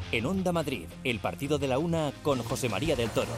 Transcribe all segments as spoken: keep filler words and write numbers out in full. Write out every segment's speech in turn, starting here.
En Onda Madrid, el partido de la una con José María del Toro.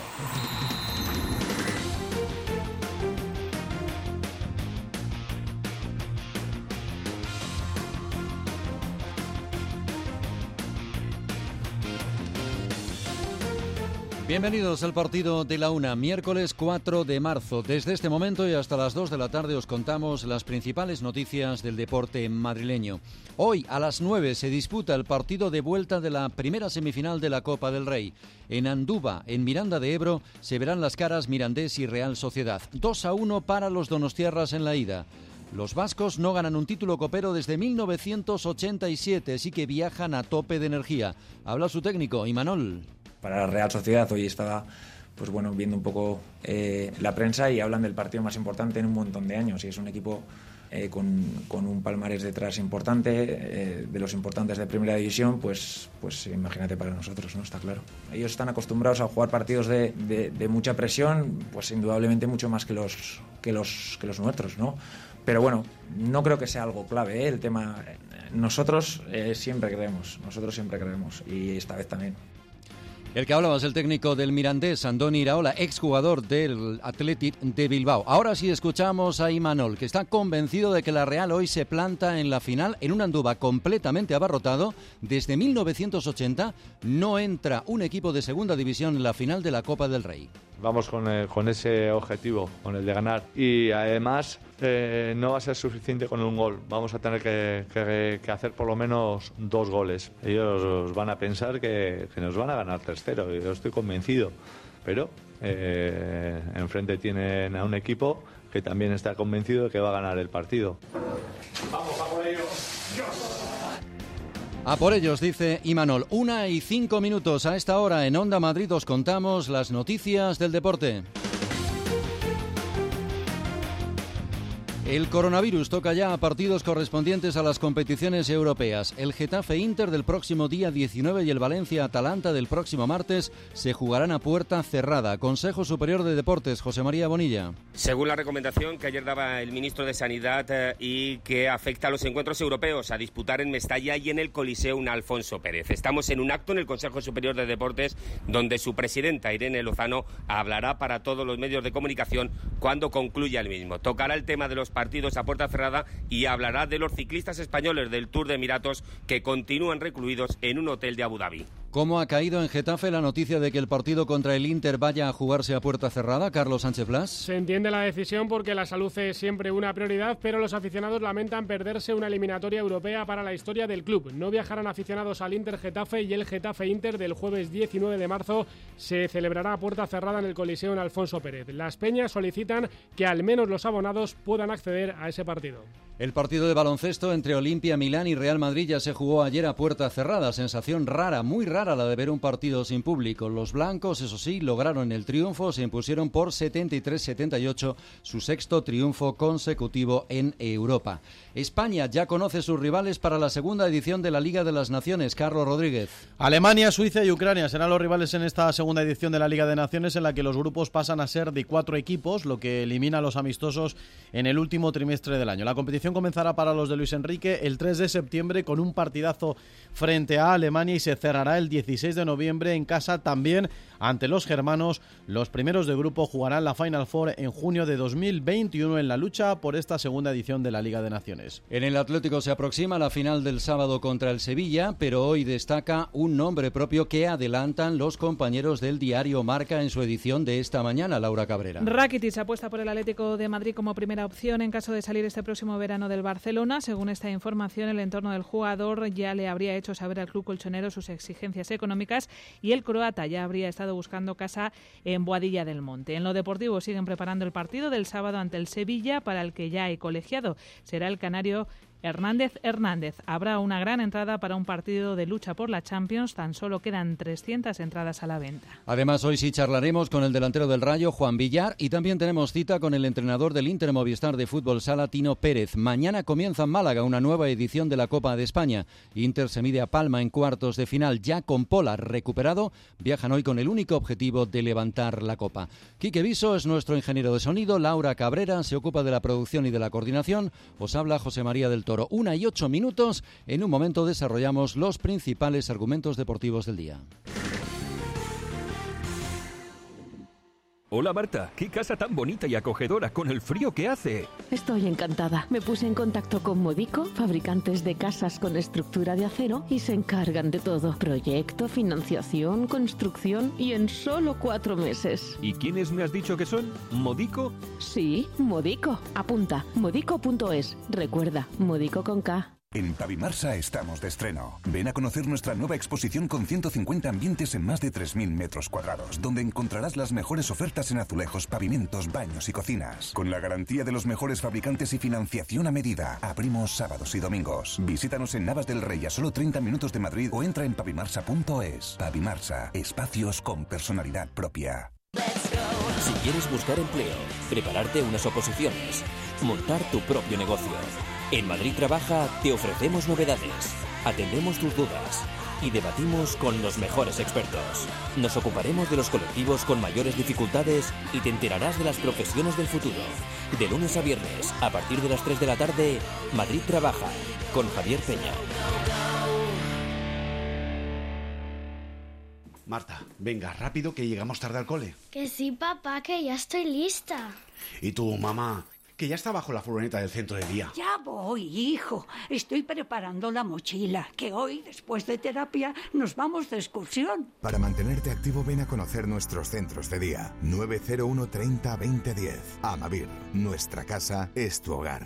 Bienvenidos al partido de la una, miércoles cuatro de marzo. Desde este momento y hasta las dos de la tarde os contamos las principales noticias del deporte madrileño. Hoy a las nueve se disputa el partido de vuelta de la primera semifinal de la Copa del Rey. En Andúba, en Miranda de Ebro, se verán las caras Mirandés y Real Sociedad. dos a uno para los donostiarras en la ida. Los vascos no ganan un título copero desde mil novecientos ochenta y siete, así que viajan a tope de energía. Habla su técnico, Imanol. Para la Real Sociedad hoy estaba pues bueno, viendo un poco eh, la prensa y hablan del partido más importante en un montón de años y es un equipo eh, con, con un palmarés detrás importante, eh, de los importantes de Primera División, pues, pues imagínate para nosotros, ¿no? Está claro. Ellos están acostumbrados a jugar partidos de, de, de mucha presión, pues indudablemente mucho más que los, que los, que los nuestros, ¿no? Pero bueno, no creo que sea algo clave, ¿eh? El tema, nosotros eh, siempre creemos, nosotros siempre creemos y esta vez también. El que hablaba es el técnico del Mirandés, Andoni Iraola, exjugador del Athletic de Bilbao. Ahora sí escuchamos a Imanol, que está convencido de que la Real hoy se planta en la final en un Andúba completamente abarrotado. Desde mil novecientos ochenta no entra un equipo de segunda división en la final de la Copa del Rey. Vamos con, el, con ese objetivo, con el de ganar. Y además eh, no va a ser suficiente con un gol. Vamos a tener que, que, que hacer por lo menos dos goles. Ellos van a pensar que, que nos van a ganar tres cero. Yo estoy convencido. Pero eh, enfrente tienen a un equipo que también está convencido de que va a ganar el partido. Vamos a por ellos. A por ellos, dice Imanol. Una y cinco minutos a esta hora en Onda Madrid os contamos las noticias del deporte. El coronavirus toca ya a partidos correspondientes a las competiciones europeas. El Getafe Inter del próximo día diecinueve y el Valencia Atalanta del próximo martes se jugarán a puerta cerrada. Consejo Superior de Deportes, José María Bonilla. Según la recomendación que ayer daba el ministro de Sanidad eh, y que afecta a los encuentros europeos a disputar en Mestalla y en el Coliseum Alfonso Pérez. Estamos en un acto en el Consejo Superior de Deportes donde su presidenta Irene Lozano hablará para todos los medios de comunicación cuando concluya el mismo. Tocará el tema de los partidos a puerta cerrada y hablará de los ciclistas españoles del Tour de Emiratos que continúan recluidos en un hotel de Abu Dhabi. ¿Cómo ha caído en Getafe la noticia de que el partido contra el Inter vaya a jugarse a puerta cerrada, Carlos Sánchez Blas? Se entiende la decisión porque la salud es siempre una prioridad, pero los aficionados lamentan perderse una eliminatoria europea para la historia del club. No viajarán aficionados al Inter Getafe y el Getafe Inter del jueves diecinueve de marzo se celebrará a puerta cerrada en el Coliseum Alfonso Pérez. Las peñas solicitan que al menos los abonados puedan acceder a ese partido. El partido de baloncesto entre Olimpia, Milán y Real Madrid ya se jugó ayer a puerta cerrada. Sensación rara, muy rara la de ver un partido sin público. Los blancos, eso sí, lograron el triunfo, se impusieron por setenta y tres a setenta y ocho, su sexto triunfo consecutivo en Europa. España ya conoce sus rivales para la segunda edición de la Liga de las Naciones. Carlos Rodríguez. Alemania, Suiza y Ucrania serán los rivales en esta segunda edición de la Liga de Naciones, en la que los grupos pasan a ser de cuatro equipos, lo que elimina a los amistosos en el último trimestre del año. La competición comenzará para los de Luis Enrique el tres de septiembre con un partidazo frente a Alemania y se cerrará el dieciséis de noviembre en casa también ante los germanos. Los primeros de grupo jugarán la Final Four en junio de dos mil veintiuno en la lucha por esta segunda edición de la Liga de Naciones. En el Atlético se aproxima la final del sábado contra el Sevilla, pero hoy destaca un nombre propio que adelantan los compañeros del diario Marca en su edición de esta mañana, Laura Cabrera. Rakitic apuesta por el Atlético de Madrid como primera opción en caso de salir este próximo verano del Barcelona. Según esta información, el entorno del jugador ya le habría hecho saber al club colchonero sus exigencias económicas y el croata ya habría estado buscando casa en Boadilla del Monte. En lo deportivo siguen preparando el partido del sábado ante el Sevilla, para el que ya hay colegiado. Será el canario Hernández Hernández. Habrá una gran entrada para un partido de lucha por la Champions. Tan solo quedan trescientas entradas a la venta. Además, hoy sí charlaremos con el delantero del Rayo, Juan Villar, y también tenemos cita con el entrenador del Inter Movistar de Fútbol Sala, Tino Pérez. Mañana comienza en Málaga una nueva edición de la Copa de España. Inter se mide a Palma en cuartos de final. Ya con Polar recuperado, viajan hoy con el único objetivo de levantar la Copa. Quique Viso es nuestro ingeniero de sonido. Laura Cabrera se ocupa de la producción y de la coordinación. Os habla José María del Toro. Toro. Una y ocho minutos. En un momento desarrollamos los principales argumentos deportivos del día. Hola Marta, qué casa tan bonita y acogedora con el frío que hace. Estoy encantada. Me puse en contacto con Modico, fabricantes de casas con estructura de acero, y se encargan de todo. Proyecto, financiación, construcción y en solo cuatro meses. ¿Y quiénes me has dicho que son? ¿Modico? Sí, Modico. Apunta, modico punto es. Recuerda, Modico con K. En Pavimarsa estamos de estreno. Ven a conocer nuestra nueva exposición con ciento cincuenta ambientes en más de tres mil metros cuadrados, donde encontrarás las mejores ofertas en azulejos, pavimentos, baños y cocinas. Con la garantía de los mejores fabricantes y financiación a medida. Abrimos sábados y domingos. Visítanos en Navas del Rey, a solo treinta minutos de Madrid, o entra en pavimarsa punto es. Pavimarsa, espacios con personalidad propia. Si quieres buscar empleo, prepararte unas oposiciones, montar tu propio negocio, en Madrid Trabaja te ofrecemos novedades, atendemos tus dudas y debatimos con los mejores expertos. Nos ocuparemos de los colectivos con mayores dificultades y te enterarás de las profesiones del futuro. De lunes a viernes, a partir de las tres de la tarde, Madrid Trabaja, con Javier Peña. Marta, venga, rápido que llegamos tarde al cole. Que sí, papá, que ya estoy lista. ¿Y tú, mamá? Que ya está bajo la furgoneta del centro de día. Ya voy, hijo. Estoy preparando la mochila, que hoy, después de terapia, nos vamos de excursión. Para mantenerte activo, ven a conocer nuestros centros de día. nueve cero uno treinta veinte diez. Amavir, nuestra casa es tu hogar.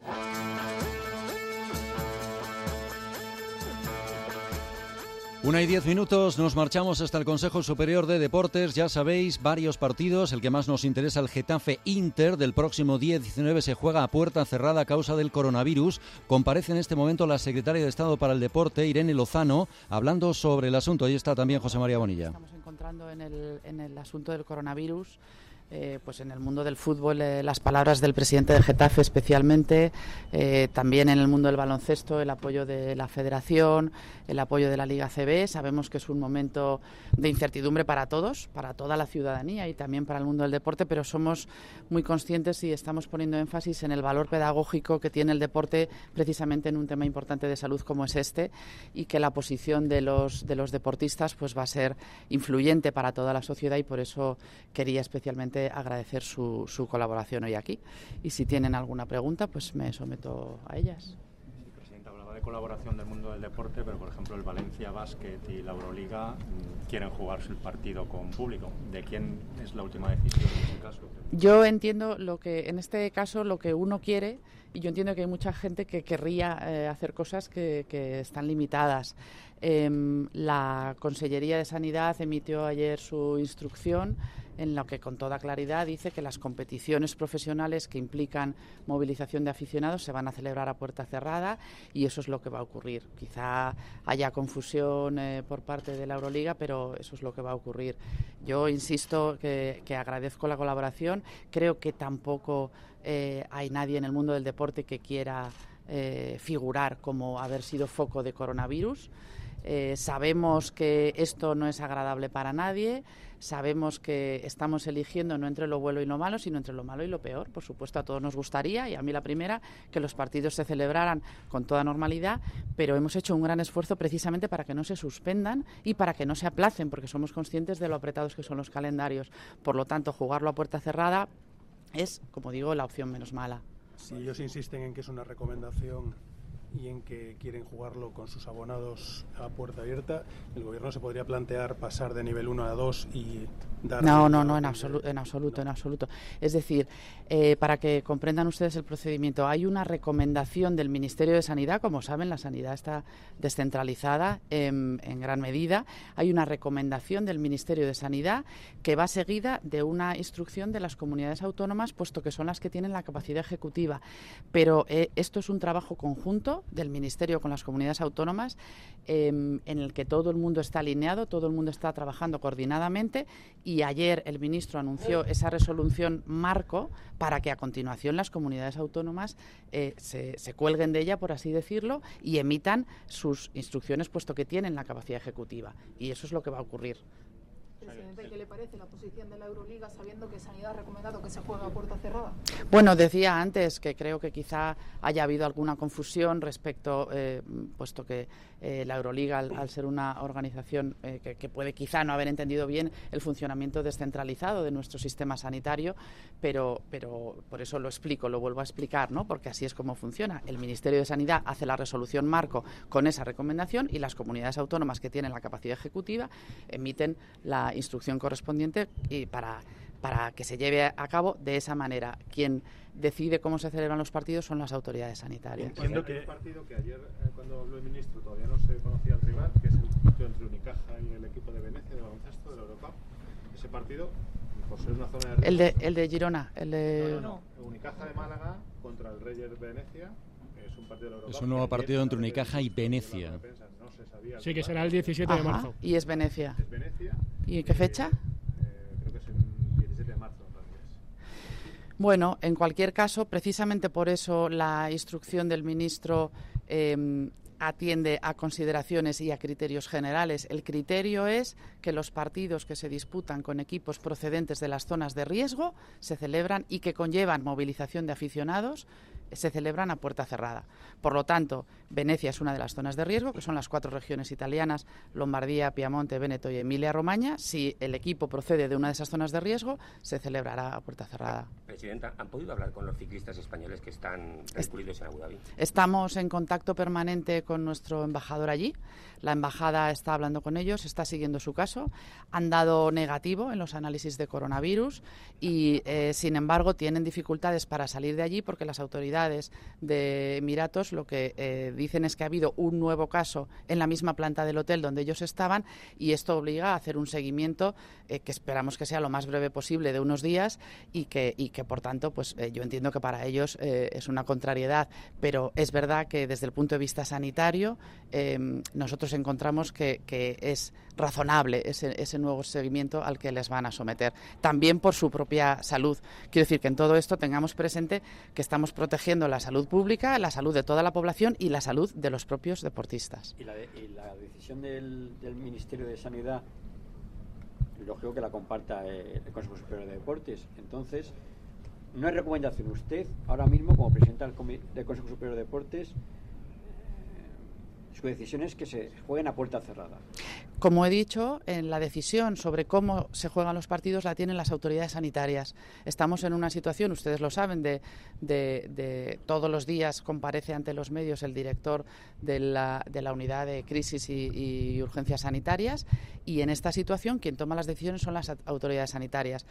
Una y diez minutos, nos marchamos hasta el Consejo Superior de Deportes. Ya sabéis, varios partidos. El que más nos interesa, el Getafe Inter, del próximo día diecinueve, se juega a puerta cerrada a causa del coronavirus. Comparece en este momento la secretaria de Estado para el Deporte, Irene Lozano, hablando sobre el asunto. Ahí está también José María Bonilla. Estamos encontrando en el, en el asunto del coronavirus. Eh, pues en el mundo del fútbol, eh, las palabras del presidente de Getafe especialmente, eh, también en el mundo del baloncesto, el apoyo de la Federación, el apoyo de la Liga C B. Sabemos que es un momento de incertidumbre para todos, para toda la ciudadanía y también para el mundo del deporte, pero somos muy conscientes y estamos poniendo énfasis en el valor pedagógico que tiene el deporte precisamente en un tema importante de salud como es este, y que la posición de los, de los deportistas pues va a ser influyente para toda la sociedad, y por eso quería especialmente agradecer su, su colaboración hoy aquí. Y si tienen alguna pregunta, pues me someto a ellas. Presidenta, hablaba de colaboración del mundo del deporte, pero por ejemplo el Valencia Basket y la Euroliga mmm, quieren jugarse el partido con público. ¿De quién es la última decisión en ese caso? Yo entiendo lo que, en este caso, lo que uno quiere, y yo entiendo que hay mucha gente que querría eh, hacer cosas que, que están limitadas. Eh, la Consellería de Sanidad emitió ayer su instrucción, en lo que con toda claridad dice que las competiciones profesionales que implican movilización de aficionados se van a celebrar a puerta cerrada, y eso es lo que va a ocurrir. Quizá haya confusión eh, por parte de la Euroliga, pero eso es lo que va a ocurrir. Yo insisto que, que agradezco la colaboración. Creo que tampoco eh, hay nadie en el mundo del deporte que quiera eh, figurar como haber sido foco de coronavirus. Eh, sabemos que esto no es agradable para nadie, sabemos que estamos eligiendo no entre lo bueno y lo malo, sino entre lo malo y lo peor. Por supuesto, a todos nos gustaría, y a mí la primera, que los partidos se celebraran con toda normalidad, pero hemos hecho un gran esfuerzo precisamente para que no se suspendan y para que no se aplacen, porque somos conscientes de lo apretados que son los calendarios. Por lo tanto, jugarlo a puerta cerrada es, como digo, la opción menos mala. Si ellos insisten en que es una recomendación y en que quieren jugarlo con sus abonados a puerta abierta, ¿el gobierno se podría plantear pasar de nivel uno a dos y dar...? No, no, no, en absoluto, en absoluto, en absoluto. Es decir, eh, para que comprendan ustedes el procedimiento, hay una recomendación del Ministerio de Sanidad. Como saben, la sanidad está descentralizada en, en gran medida. Hay una recomendación del Ministerio de Sanidad que va seguida de una instrucción de las comunidades autónomas, puesto que son las que tienen la capacidad ejecutiva. Pero eh, esto es un trabajo conjunto del Ministerio con las comunidades autónomas, eh, en el que todo el mundo está alineado, todo el mundo está trabajando coordinadamente, y ayer el ministro anunció esa resolución marco para que a continuación las comunidades autónomas eh, se, se cuelguen de ella, por así decirlo, y emitan sus instrucciones, puesto que tienen la capacidad ejecutiva, y eso es lo que va a ocurrir. Presidente, ¿qué le parece la posición de la Euroliga sabiendo que Sanidad ha recomendado que se juegue a puerta cerrada? Bueno, decía antes que creo que quizá haya habido alguna confusión respecto, eh, puesto que eh, la Euroliga, al, al ser una organización eh, que, que puede quizá no haber entendido bien el funcionamiento descentralizado de nuestro sistema sanitario, pero, pero por eso lo explico, lo vuelvo a explicar, ¿no? Porque así es como funciona. El Ministerio de Sanidad hace la resolución marco con esa recomendación y las comunidades autónomas que tienen la capacidad ejecutiva emiten la instrucción correspondiente y para, para que se lleve a cabo de esa manera. Quien decide cómo se celebran los partidos son las autoridades sanitarias. Entiendo que el partido que ayer, eh, cuando habló el ministro, todavía no se conocía el rival, que es el partido entre Unicaja y el equipo de Venecia de baloncesto de la Eurocup. Ese partido, por ser una zona de riesgo, El de, el de Girona, el de... No, no, no. Unicaja de Málaga contra el Reyes Venecia. Es un partido de la Eurocup. Es un nuevo partido entre Unicaja y Venecia. Sí, que será el diecisiete Ajá, de marzo. Y es Venecia. Es Venecia. ¿Y en qué fecha? Eh, creo que es el diecisiete de marzo. Bueno, en cualquier caso, precisamente por eso la instrucción del ministro eh, atiende a consideraciones y a criterios generales. El criterio es que los partidos que se disputan con equipos procedentes de las zonas de riesgo se celebran y que conllevan movilización de aficionados se celebran a puerta cerrada. Por lo tanto, Venecia es una de las zonas de riesgo, que son las cuatro regiones italianas, Lombardía, Piamonte, Véneto y Emilia-Romagna. Si el equipo procede de una de esas zonas de riesgo, se celebrará a puerta cerrada. Presidenta, ¿han podido hablar con los ciclistas españoles que están recluidos en Abu Dhabi? Estamos en contacto permanente con nuestro embajador allí. La embajada está hablando con ellos, está siguiendo su caso. Han dado negativo en los análisis de coronavirus y, eh, sin embargo, tienen dificultades para salir de allí porque las autoridades de Emiratos lo que eh, dicen es que ha habido un nuevo caso en la misma planta del hotel donde ellos estaban y esto obliga a hacer un seguimiento eh, que esperamos que sea lo más breve posible de unos días y que, y que por tanto, pues eh, yo entiendo que para ellos eh, es una contrariedad, pero es verdad que desde el punto de vista sanitario eh, nosotros encontramos que, que es razonable ese, ese nuevo seguimiento al que les van a someter, también por su propia salud. Quiero decir que en todo esto tengamos presente que estamos protegiendo la salud pública, la salud de toda la población y la salud de los propios deportistas. Y la, de, y la decisión del, del Ministerio de Sanidad, lógico que la comparta el Consejo Superior de Deportes. Entonces, no es recomendación. Usted, ahora mismo, como presidenta del, del Consejo Superior de Deportes, su decisión es que se jueguen a puerta cerrada. Como he dicho, en la decisión sobre cómo se juegan los partidos la tienen las autoridades sanitarias. Estamos en una situación, ustedes lo saben, de, de, de todos los días comparece ante los medios el director de la, de la unidad de crisis y, y urgencias sanitarias y en esta situación quien toma las decisiones son las autoridades sanitarias.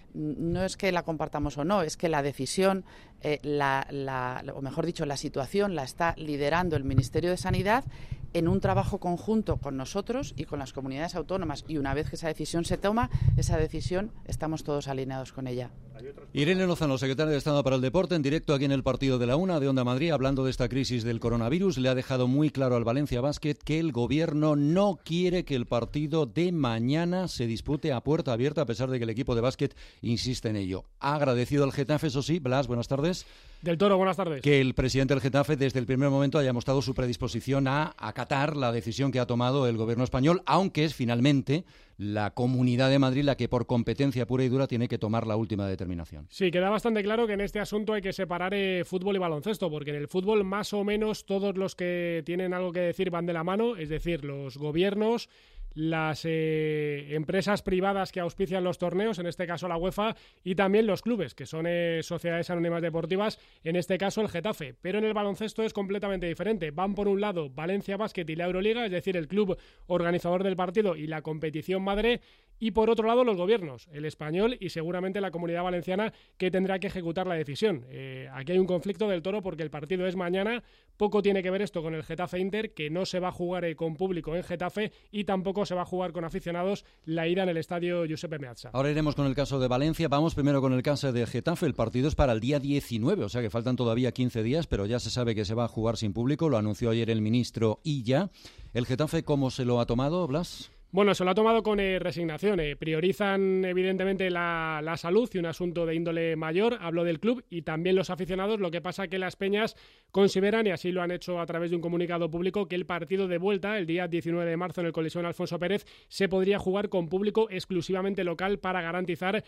No es que la compartamos o no, es que la decisión, eh, la, la, o mejor dicho, la situación la está liderando el Ministerio de Sanidad en un trabajo conjunto con nosotros y con las comunidades autónomas. Y una vez que esa decisión se toma, esa decisión estamos todos alineados con ella. Irene Lozano, secretaria de Estado para el Deporte, en directo aquí en el partido de la Una de Onda Madrid, hablando de esta crisis del coronavirus, le ha dejado muy claro al Valencia Basket que el gobierno no quiere que el partido de mañana se dispute a puerta abierta, a pesar de que el equipo de básquet insiste en ello. Ha agradecido al Getafe, eso sí. Blas, buenas tardes. Del Toro, buenas tardes. Que el presidente del Getafe desde el primer momento haya mostrado su predisposición a acatar la decisión que ha tomado el gobierno español, aunque es finalmente la Comunidad de Madrid la que por competencia pura y dura tiene que tomar la última determinación. Sí, queda bastante claro que en este asunto hay que separar eh, fútbol y baloncesto, porque en el fútbol más o menos todos los que tienen algo que decir van de la mano, es decir, los gobiernos, las eh, empresas privadas que auspician los torneos, en este caso la UEFA, y también los clubes, que son eh, sociedades anónimas deportivas, en este caso el Getafe. Pero en el baloncesto es completamente diferente. Van por un lado Valencia Basket y la Euroliga, es decir, el club organizador del partido y la competición madre, y por otro lado los gobiernos, el español y seguramente la Comunidad Valenciana, que tendrá que ejecutar la decisión. Eh, aquí hay un conflicto del Toro porque el partido es mañana. Poco tiene que ver esto con el Getafe Inter, que no se va a jugar eh, con público en Getafe, y tampoco se va a jugar con aficionados la ida en el estadio Giuseppe Meazza. Ahora iremos con el caso de Valencia. Vamos primero con el caso de Getafe. El partido es para el día diecinueve, o sea que faltan todavía quince días, pero ya se sabe que se va a jugar sin público. Lo anunció ayer el ministro Illa. ¿El Getafe cómo se lo ha tomado, Blas? Bueno, se lo ha tomado con eh, resignación. Eh. Priorizan evidentemente la, la salud y un asunto de índole mayor. Hablo del club y también los aficionados. Lo que pasa que las peñas consideran, y así lo han hecho a través de un comunicado público, que el partido de vuelta, el día diecinueve de marzo en el Coliseo Alfonso Pérez, se podría jugar con público exclusivamente local para garantizar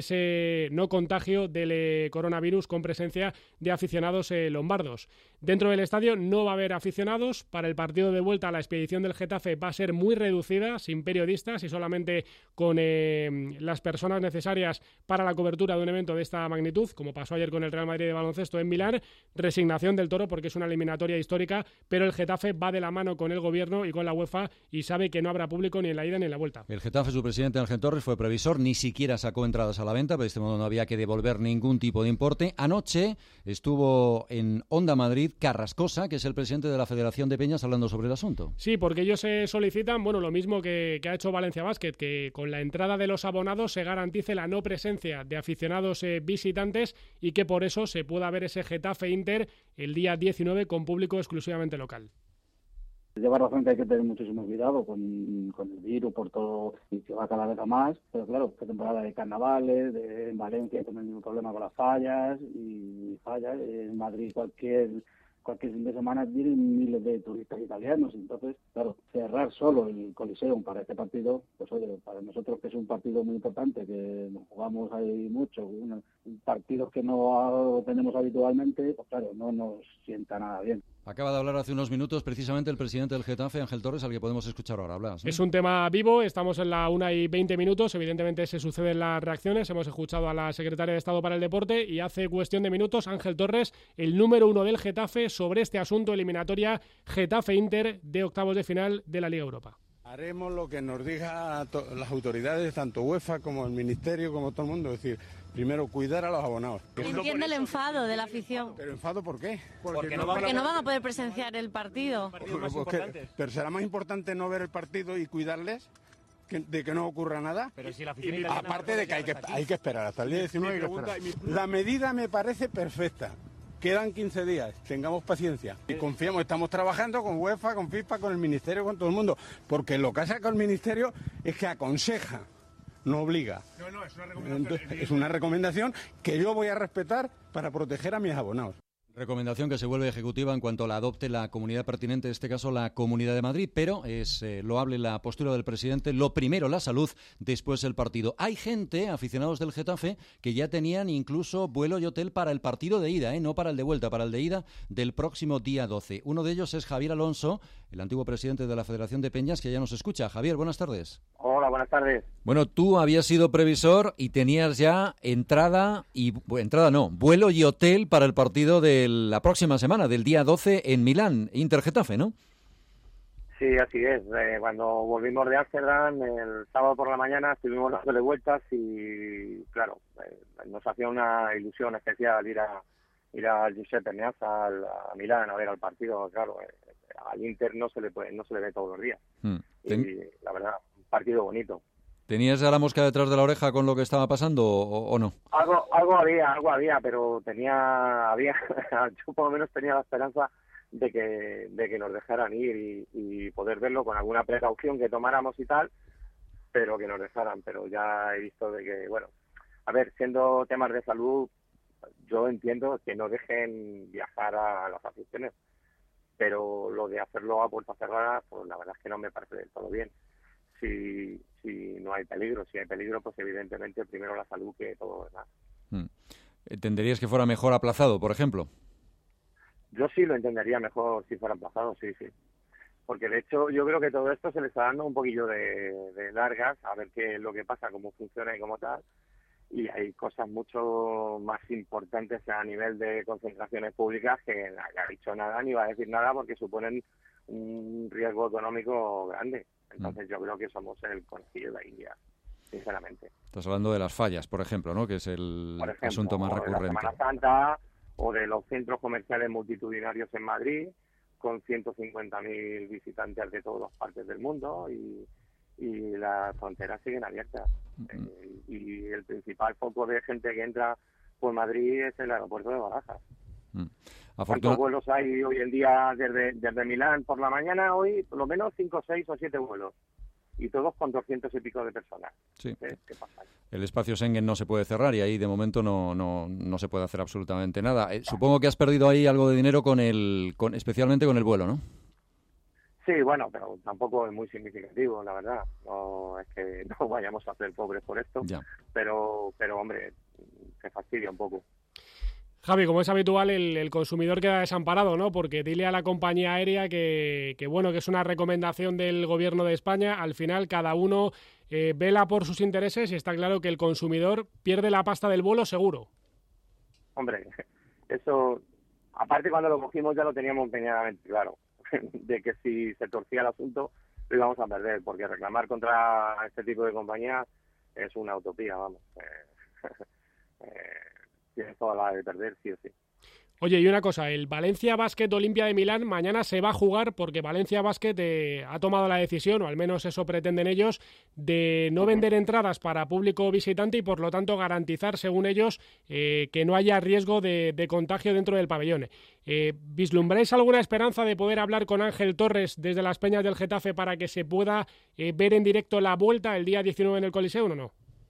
ese no contagio del eh, coronavirus con presencia de aficionados eh, lombardos. Dentro del estadio no va a haber aficionados. Para el partido de vuelta la expedición del Getafe va a ser muy reducida, sin periodistas y solamente con eh, las personas necesarias para la cobertura de un evento de esta magnitud, como pasó ayer con el Real Madrid de baloncesto en Milán. Resignación del Toro porque es una eliminatoria histórica, pero el Getafe va de la mano con el gobierno y con la UEFA y sabe que no habrá público ni en la ida ni en la vuelta. El Getafe, su presidente Ángel Torres, fue previsor, ni siquiera sacó entradas a la venta, pero de este modo no había que devolver ningún tipo de importe. Anoche estuvo en Onda Madrid Carrascosa, que es el presidente de la Federación de Peñas, hablando sobre el asunto. Sí, porque ellos se solicitan, bueno, lo mismo que, que ha hecho Valencia Basket, que con la entrada de los abonados se garantice la no presencia de aficionados eh, visitantes y que por eso se pueda ver ese Getafe Inter el día diecinueve con público exclusivamente local. Lleva razón que hay que tener muchísimo cuidado con, con el virus, por todo, y que va cada vez a más, pero claro, esta temporada de carnavales, de, en Valencia hay también un problema con las fallas, y fallas, en Madrid cualquier cualquier fin de semana vienen miles de turistas italianos, entonces, claro, cerrar solo el Coliseum para este partido, pues oye, para nosotros que es un partido muy importante, que nos jugamos ahí mucho, un, un partidos que no tenemos habitualmente, pues claro, no nos sienta nada bien. Acaba de hablar hace unos minutos precisamente el presidente del Getafe, Ángel Torres, al que podemos escuchar ahora. Hablas, ¿no? Es un tema vivo, estamos en la una y veinte minutos, evidentemente se suceden las reacciones, hemos escuchado a la secretaria de Estado para el Deporte y hace cuestión de minutos Ángel Torres, el número uno del Getafe, sobre este asunto eliminatoria Getafe-Inter de octavos de final de la Liga Europa. Haremos lo que nos digan las autoridades, tanto UEFA como el Ministerio, como todo el mundo, es decir, primero cuidar a los abonados. Entiendo el enfado de la afición. ¿Pero enfado por qué? Porque, Porque, no, van Porque a... no van a poder presenciar el partido. Bueno, pues que, pero será más importante no ver el partido y cuidarles que, de que no ocurra nada. Pero si la afición y, aparte de que hay que, hay que esperar hasta el día diecinueve. Pregunta, hay que esperar. La medida me parece perfecta. Quedan quince días, tengamos paciencia y confiamos, estamos trabajando con UEFA, con FIFA, con el Ministerio, con todo el mundo, porque lo que hace con el Ministerio es que aconseja, no obliga. No, no, es una recomendación. Entonces, es una recomendación que yo voy a respetar para proteger a mis abonados. Recomendación que se vuelve ejecutiva en cuanto la adopte la comunidad pertinente, en este caso la Comunidad de Madrid, pero es eh, loable la postura del presidente, lo primero la salud, después el partido. Hay gente, aficionados del Getafe, que ya tenían incluso vuelo y hotel para el partido de ida, ¿eh? No para el de vuelta, para el de ida del próximo día doce. Uno de ellos es Javier Alonso, el antiguo presidente de la Federación de Peñas, que ya nos escucha. Javier, buenas tardes. Hola, buenas tardes. Bueno, tú habías sido previsor y tenías ya entrada, y bueno, entrada no, vuelo y hotel para el partido de la próxima semana, del día doce en Milán, Inter-Getafe, ¿no? Sí, así es. Eh, cuando volvimos de Ámsterdam, el sábado por la mañana estuvimos dándole vueltas y, claro, eh, nos hacía una ilusión especial ir a ir a Giuseppe Meazza a Milán a ver al partido. Claro, eh, al Inter no se le puede, no se le ve todos los días. Hmm. Ten... Y la verdad, un partido bonito. ¿Tenías ya la mosca detrás de la oreja con lo que estaba pasando o, o no? Algo, algo había, algo había, pero tenía, había, yo por lo menos tenía la esperanza de que, de que nos dejaran ir y, y poder verlo con alguna precaución que tomáramos y tal, pero que nos dejaran. Pero ya he visto de que, bueno, a ver, siendo temas de salud, yo entiendo que no dejen viajar a las aficiones, pero lo de hacerlo a puerta cerrada, pues la verdad es que no me parece del todo bien. Si, si no hay peligro, si hay peligro, pues evidentemente primero la salud que todo lo demás. Hmm. ¿Entenderías que fuera mejor aplazado, por ejemplo? Yo sí lo entendería mejor si fuera aplazado, sí, sí. Porque de hecho yo creo que todo esto se le está dando un poquillo de, de largas, a ver qué es lo que pasa, cómo funciona y cómo tal. Y hay cosas mucho más importantes a nivel de concentraciones públicas que nadie ha dicho nada ni va a decir nada porque suponen un riesgo económico grande. Entonces yo creo que somos el conejillo de la India, sinceramente. Estás hablando de las fallas, por ejemplo, ¿no? Que es el ejemplo, asunto más recurrente. De la Semana Santa o de los centros comerciales multitudinarios en Madrid, con ciento cincuenta mil visitantes de todas partes del mundo y, y las fronteras siguen abiertas. Uh-huh. Eh, y el principal foco de gente que entra por Madrid es el aeropuerto de Barajas. Uh-huh. Afortuna... ¿Cuántos vuelos hay hoy en día desde, desde Milán por la mañana? Hoy por lo menos cinco, seis o siete vuelos. y todos con doscientos y pico de personas. Sí. ¿Qué, qué pasa? El espacio Schengen no se puede cerrar y ahí de momento no no, no se puede hacer absolutamente nada. Eh, supongo que has perdido ahí algo de dinero con el, con, especialmente con el vuelo, ¿no? Sí, bueno, pero tampoco es muy significativo, la verdad. No es que no vayamos a ser pobres por esto, ya. pero pero hombre, se fastidia un poco. Javi, como es habitual, el, el consumidor queda desamparado, ¿no? Porque dile a la compañía aérea que, que, bueno, que es una recomendación del Gobierno de España. Al final, cada uno eh, vela por sus intereses y está claro que el consumidor pierde la pasta del vuelo seguro. Hombre, eso, aparte cuando lo cogimos ya lo teníamos medianamente claro, de que si se torcía el asunto lo íbamos a perder, porque reclamar contra este tipo de compañías es una utopía, vamos. Eh, eh, Tienes toda la de perder, sí o sí. Oye, y una cosa, el Valencia Basket Olimpia de Milán mañana se va a jugar porque Valencia Basket eh, ha tomado la decisión, o al menos eso pretenden ellos, de no vender entradas para público visitante y por lo tanto garantizar, según ellos, eh, que no haya riesgo de, de contagio dentro del pabellón. Eh, ¿Vislumbráis alguna esperanza de poder hablar con Ángel Torres desde las Peñas del Getafe para que se pueda eh, ver en directo la vuelta el día diecinueve en el Coliseo o no?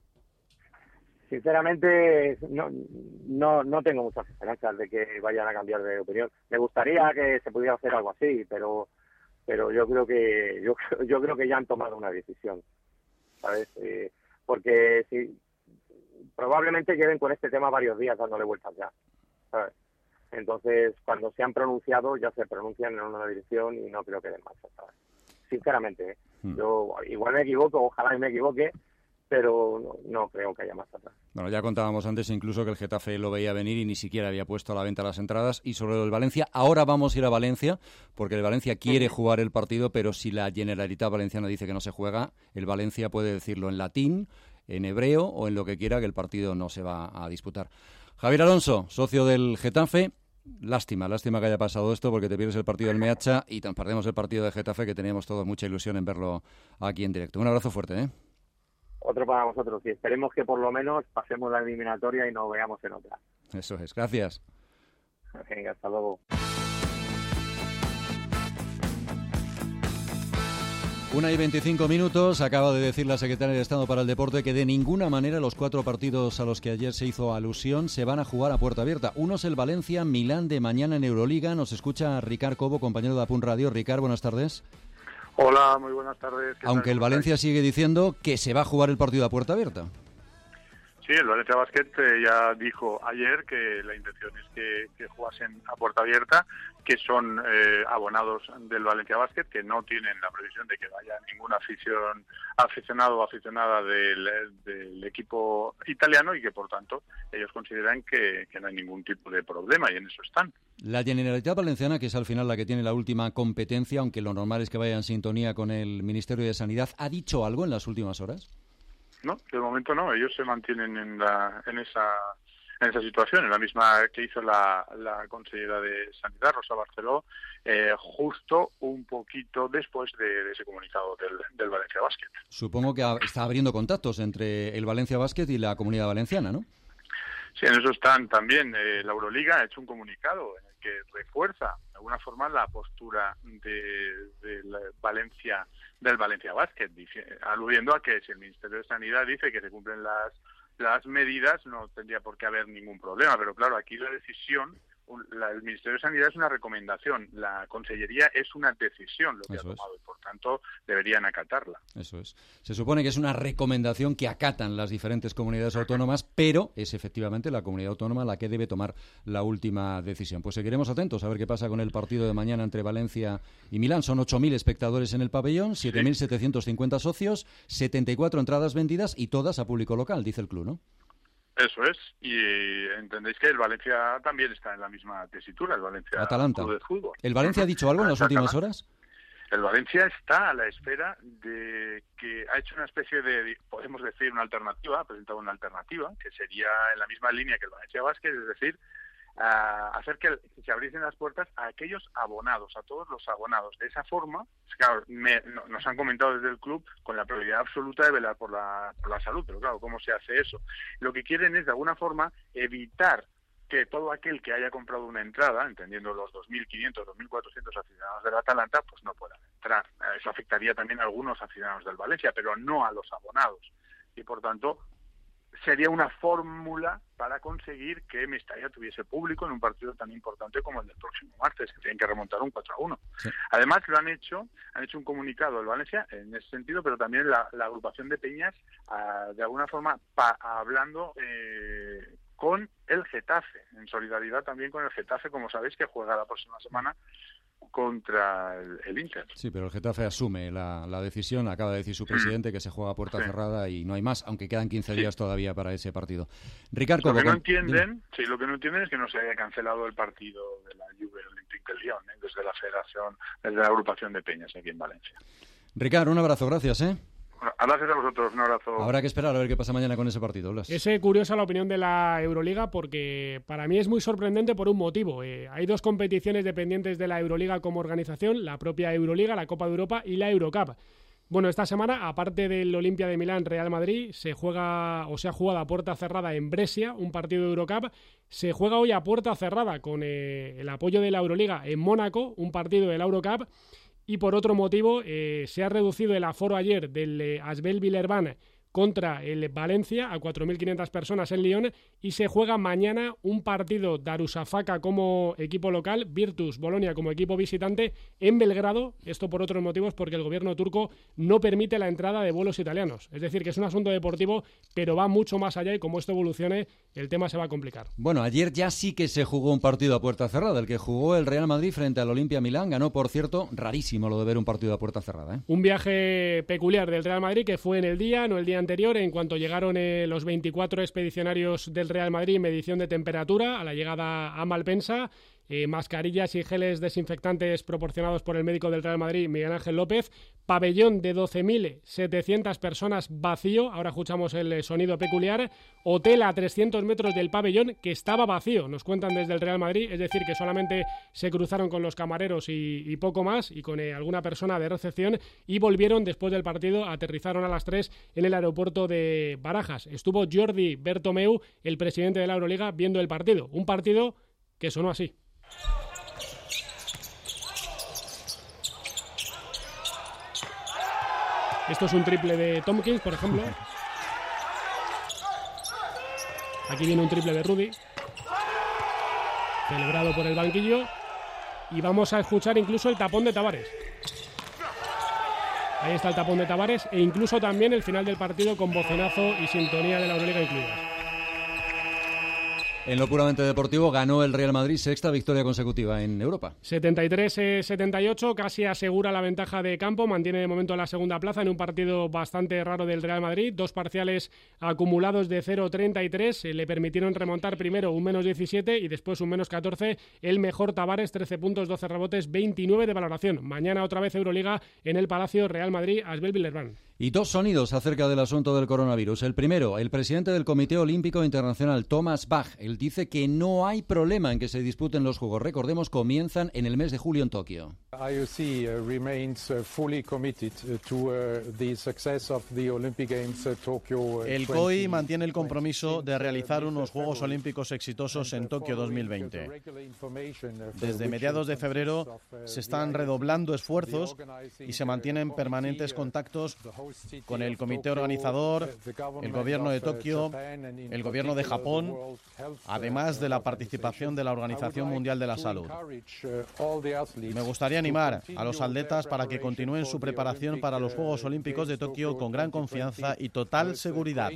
Sinceramente, no, no no tengo muchas esperanzas de que vayan a cambiar de opinión. Me gustaría que se pudiera hacer algo así, pero pero yo creo que yo yo creo que ya han tomado una decisión, ¿sabes? Eh, porque si probablemente lleven con este tema varios días dándole vueltas ya, ¿sabes? Entonces, cuando se han pronunciado, ya se pronuncian en una dirección y no creo que den marcha, ¿sabes? Sinceramente, ¿eh? Hmm. Yo igual me equivoco, ojalá me equivoque, pero no, no creo que haya más atrás. Bueno, ya contábamos antes incluso que el Getafe lo veía venir y ni siquiera había puesto a la venta las entradas. Y sobre el Valencia, ahora vamos a ir a Valencia, porque el Valencia quiere jugar el partido, pero si la Generalitat Valenciana dice que no se juega, el Valencia puede decirlo en latín, en hebreo o en lo que quiera, que el partido no se va a disputar. Javier Alonso, socio del Getafe. Lástima, lástima que haya pasado esto, porque te pierdes el partido del Meacha y nos perdemos el partido de Getafe, que teníamos todos mucha ilusión en verlo aquí en directo. Un abrazo fuerte, ¿eh? Otro para vosotros, y esperemos que por lo menos pasemos la eliminatoria y nos veamos en otra. Eso es, gracias. Venga, hasta luego. Una y veinticinco minutos, acaba de decir la secretaria de Estado para el Deporte que de ninguna manera los cuatro partidos a los que ayer se hizo alusión se van a jugar a puerta abierta. Uno es el Valencia-Milán de mañana en Euroliga. Nos escucha Ricard Cobo, compañero de Apun Radio. Ricard, buenas tardes. Hola, muy buenas tardes. Aunque el Valencia sigue diciendo que se va a jugar el partido a puerta abierta. Sí, el Valencia Basket eh, ya dijo ayer que la intención es que, que jugasen a puerta abierta, que son eh, abonados del Valencia Basket, que no tienen la previsión de que vaya ningún afición, aficionado o aficionada del, del equipo italiano y que, por tanto, ellos consideran que, que no hay ningún tipo de problema y en eso están. La Generalitat Valenciana, que es al final la que tiene la última competencia, aunque lo normal es que vaya en sintonía con el Ministerio de Sanidad, ¿ha dicho algo en las últimas horas? No, de momento no. Ellos se mantienen en la en esa en esa situación, en la misma que hizo la, la consellera de Sanidad, Rosa Barceló, eh, justo un poquito después de, de ese comunicado del, del Valencia Basket. Supongo que está abriendo contactos entre el Valencia Basket y la Comunidad Valenciana, ¿no? Sí, en eso están también. Eh, la Euroliga ha hecho un comunicado en el que refuerza de alguna forma la postura de, de la Valencia del Valencia Basket, dice, aludiendo a que si el Ministerio de Sanidad dice que se cumplen las las medidas no tendría por qué haber ningún problema, pero claro, aquí la decisión, la, el Ministerio de Sanidad es una recomendación, la Consellería es una decisión lo que Eso ha tomado es. y por tanto deberían acatarla. Eso es. Se supone que es una recomendación que acatan las diferentes comunidades autónomas, pero es efectivamente la comunidad autónoma la que debe tomar la última decisión. Pues seguiremos atentos a ver qué pasa con el partido de mañana entre Valencia y Milán. Son ocho mil espectadores en el pabellón, siete mil setecientos cincuenta socios, setenta y cuatro entradas vendidas y todas a público local, dice el club, ¿no? Eso es, y entendéis que el Valencia también está en la misma tesitura, el Valencia Atalanta. Club de Fútbol. ¿El Valencia ha dicho algo en las últimas horas? El Valencia está a la espera de que ha hecho una especie de, podemos decir, una alternativa, ha presentado una alternativa, que sería en la misma línea que el Valencia Basket, es decir, a hacer que se abriesen las puertas a aquellos abonados, a todos los abonados. De esa forma, claro, me, no, nos han comentado desde el club con la prioridad absoluta de velar por la, por la salud, pero claro, ¿cómo se hace eso? Lo que quieren es, de alguna forma, evitar que todo aquel que haya comprado una entrada, entendiendo los dos mil quinientos, dos mil cuatrocientos aficionados del Atalanta, pues no puedan entrar. Eso afectaría también a algunos aficionados del Valencia, pero no a los abonados. Y por tanto, sería una fórmula para conseguir que Mestalla tuviese público en un partido tan importante como el del próximo martes, que tienen que remontar un cuatro a uno. Sí. Además, lo han hecho, han hecho un comunicado el Valencia en ese sentido, pero también la, la agrupación de peñas, uh, de alguna forma, pa, hablando eh, con el Getafe, en solidaridad también con el Getafe, como sabéis, que juega la próxima semana contra el, el Inter. Sí, pero el Getafe asume la, la decisión, acaba de decir su presidente que se juega a puerta sí. cerrada y no hay más, aunque quedan quince sí. días todavía para ese partido. Ricardo, lo que no entienden, sí, lo que no entienden es que no se haya cancelado el partido de la Juve Olympique de Lyon, ¿eh? desde la Federación, desde la agrupación de peñas aquí en Valencia. Ricardo, un abrazo, gracias, ¿eh? Gracias a vosotros, un abrazo. Habrá que esperar a ver qué pasa mañana con ese partido, Blas. Es eh, curiosa la opinión de la Euroliga porque para mí es muy sorprendente por un motivo. Eh, hay dos competiciones dependientes de la Euroliga como organización, la propia Euroliga, la Copa de Europa y la Eurocup. Bueno, esta semana, aparte del Olimpia de Milán Real Madrid, se juega o se ha jugado a puerta cerrada en Brescia, un partido de Eurocup. Se juega hoy a puerta cerrada con eh, el apoyo de la Euroliga en Mónaco, un partido de la Eurocup. Y por otro motivo, eh, se ha reducido el aforo ayer del eh, Asbel Villeurbanne contra el Valencia a cuatro mil quinientas personas en Lyon y se juega mañana un partido Darussafaka como equipo local, Virtus Bolonia como equipo visitante en Belgrado, esto por otros motivos porque el gobierno turco no permite la entrada de vuelos italianos, es decir que es un asunto deportivo pero va mucho más allá y como esto evolucione el tema se va a complicar. Bueno, ayer ya sí que se jugó un partido a puerta cerrada, el que jugó el Real Madrid frente al Olimpia Milán, ganó por cierto, rarísimo lo de ver un partido a puerta cerrada, ¿eh? Un viaje peculiar del Real Madrid que fue en el día, no el día anterior, en cuanto llegaron eh, los veinticuatro expedicionarios del Real Madrid, medición de temperatura a la llegada a Malpensa, eh, mascarillas y geles desinfectantes proporcionados por el médico del Real Madrid, Miguel Ángel López, pabellón de doce mil setecientas personas vacío, ahora escuchamos el sonido peculiar, hotel a trescientos metros del pabellón que estaba vacío, nos cuentan desde el Real Madrid, es decir que solamente se cruzaron con los camareros y, y poco más, y con eh, alguna persona de recepción, y volvieron después del partido, aterrizaron a las tres en el aeropuerto de Barajas. Estuvo Jordi Bertomeu, el presidente de la Euroliga, viendo el partido, un partido que sonó así. Esto es un triple de Tompkins, por ejemplo. Aquí viene un triple de Rudy, celebrado por el banquillo. Y vamos a escuchar incluso el tapón de Tavares. Ahí está el tapón de Tavares e incluso también el final del partido con bocinazo y sintonía de la Euroliga incluidas. En lo puramente deportivo ganó el Real Madrid, sexta victoria consecutiva en Europa. setenta y tres setenta y ocho, casi asegura la ventaja de campo, mantiene de momento la segunda plaza en un partido bastante raro del Real Madrid. Dos parciales acumulados de cero treinta y tres, le permitieron remontar primero un menos diecisiete y después un menos catorce. El mejor Tavares, trece puntos, doce rebotes, veintinueve de valoración. Mañana otra vez Euroliga en el Palacio, Real Madrid, Asbel Villeurbanne. Y dos sonidos acerca del asunto del coronavirus. El primero, el presidente del Comité Olímpico Internacional, Thomas Bach. Él dice que no hay problema en que se disputen los Juegos. Recordemos, comienzan en el mes de julio en Tokio. I O C uh, remains uh, fully committed uh, to uh, the success of the Olympic Games uh, Tokyo. Uh, el C O I mantiene el compromiso de realizar unos Juegos Olímpicos exitosos en Tokio dos mil veinte. Desde mediados de febrero se están redoblando esfuerzos y se mantienen permanentes contactos con el comité organizador, el gobierno de Tokio, el gobierno de Japón, además de la participación de la Organización Mundial de la Salud. Me gustaría animar a los atletas para que continúen su preparación para los Juegos Olímpicos de Tokio con gran confianza y total seguridad.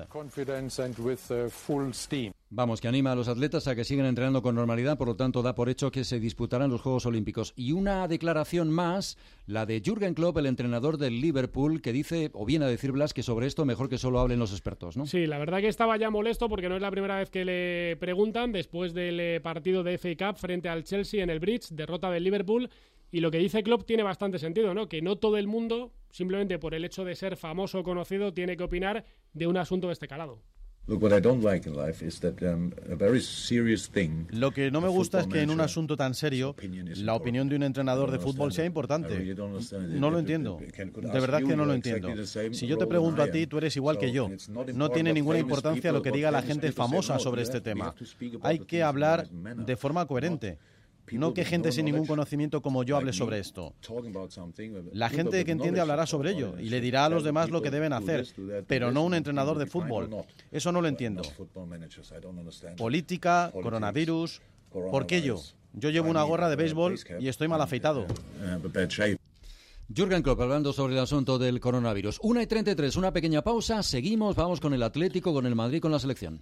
Vamos, que anima a los atletas a que sigan entrenando con normalidad, por lo tanto da por hecho que se disputarán los Juegos Olímpicos. Y una declaración más, la de Jürgen Klopp, el entrenador del Liverpool, que dice, o viene a decir Blas, que sobre esto mejor que solo hablen los expertos, ¿no? Sí, la verdad que estaba ya molesto porque no es la primera vez que le preguntan después del partido de F A Cup frente al Chelsea en el Bridge, derrota del Liverpool. Y lo que dice Klopp tiene bastante sentido, ¿no? Que no todo el mundo, simplemente por el hecho de ser famoso o conocido, tiene que opinar de un asunto de este calado. Lo que no me gusta es que en un asunto tan serio la opinión de un entrenador de fútbol sea importante. No lo entiendo. De verdad que no lo entiendo. Si yo te pregunto a ti, tú eres igual que yo. No tiene ninguna importancia lo que diga la gente famosa sobre este tema. Hay que hablar de forma coherente. No que gente sin ningún conocimiento como yo hable sobre esto. La gente que entiende hablará sobre ello y le dirá a los demás lo que deben hacer, pero no un entrenador de fútbol. Eso no lo entiendo. Política, coronavirus... ¿Por qué yo? Yo llevo una gorra de béisbol y estoy mal afeitado. Jürgen Klopp hablando sobre el asunto del coronavirus. una y treinta y tres, una pequeña pausa. Seguimos, vamos con el Atlético, con el Madrid, con la selección.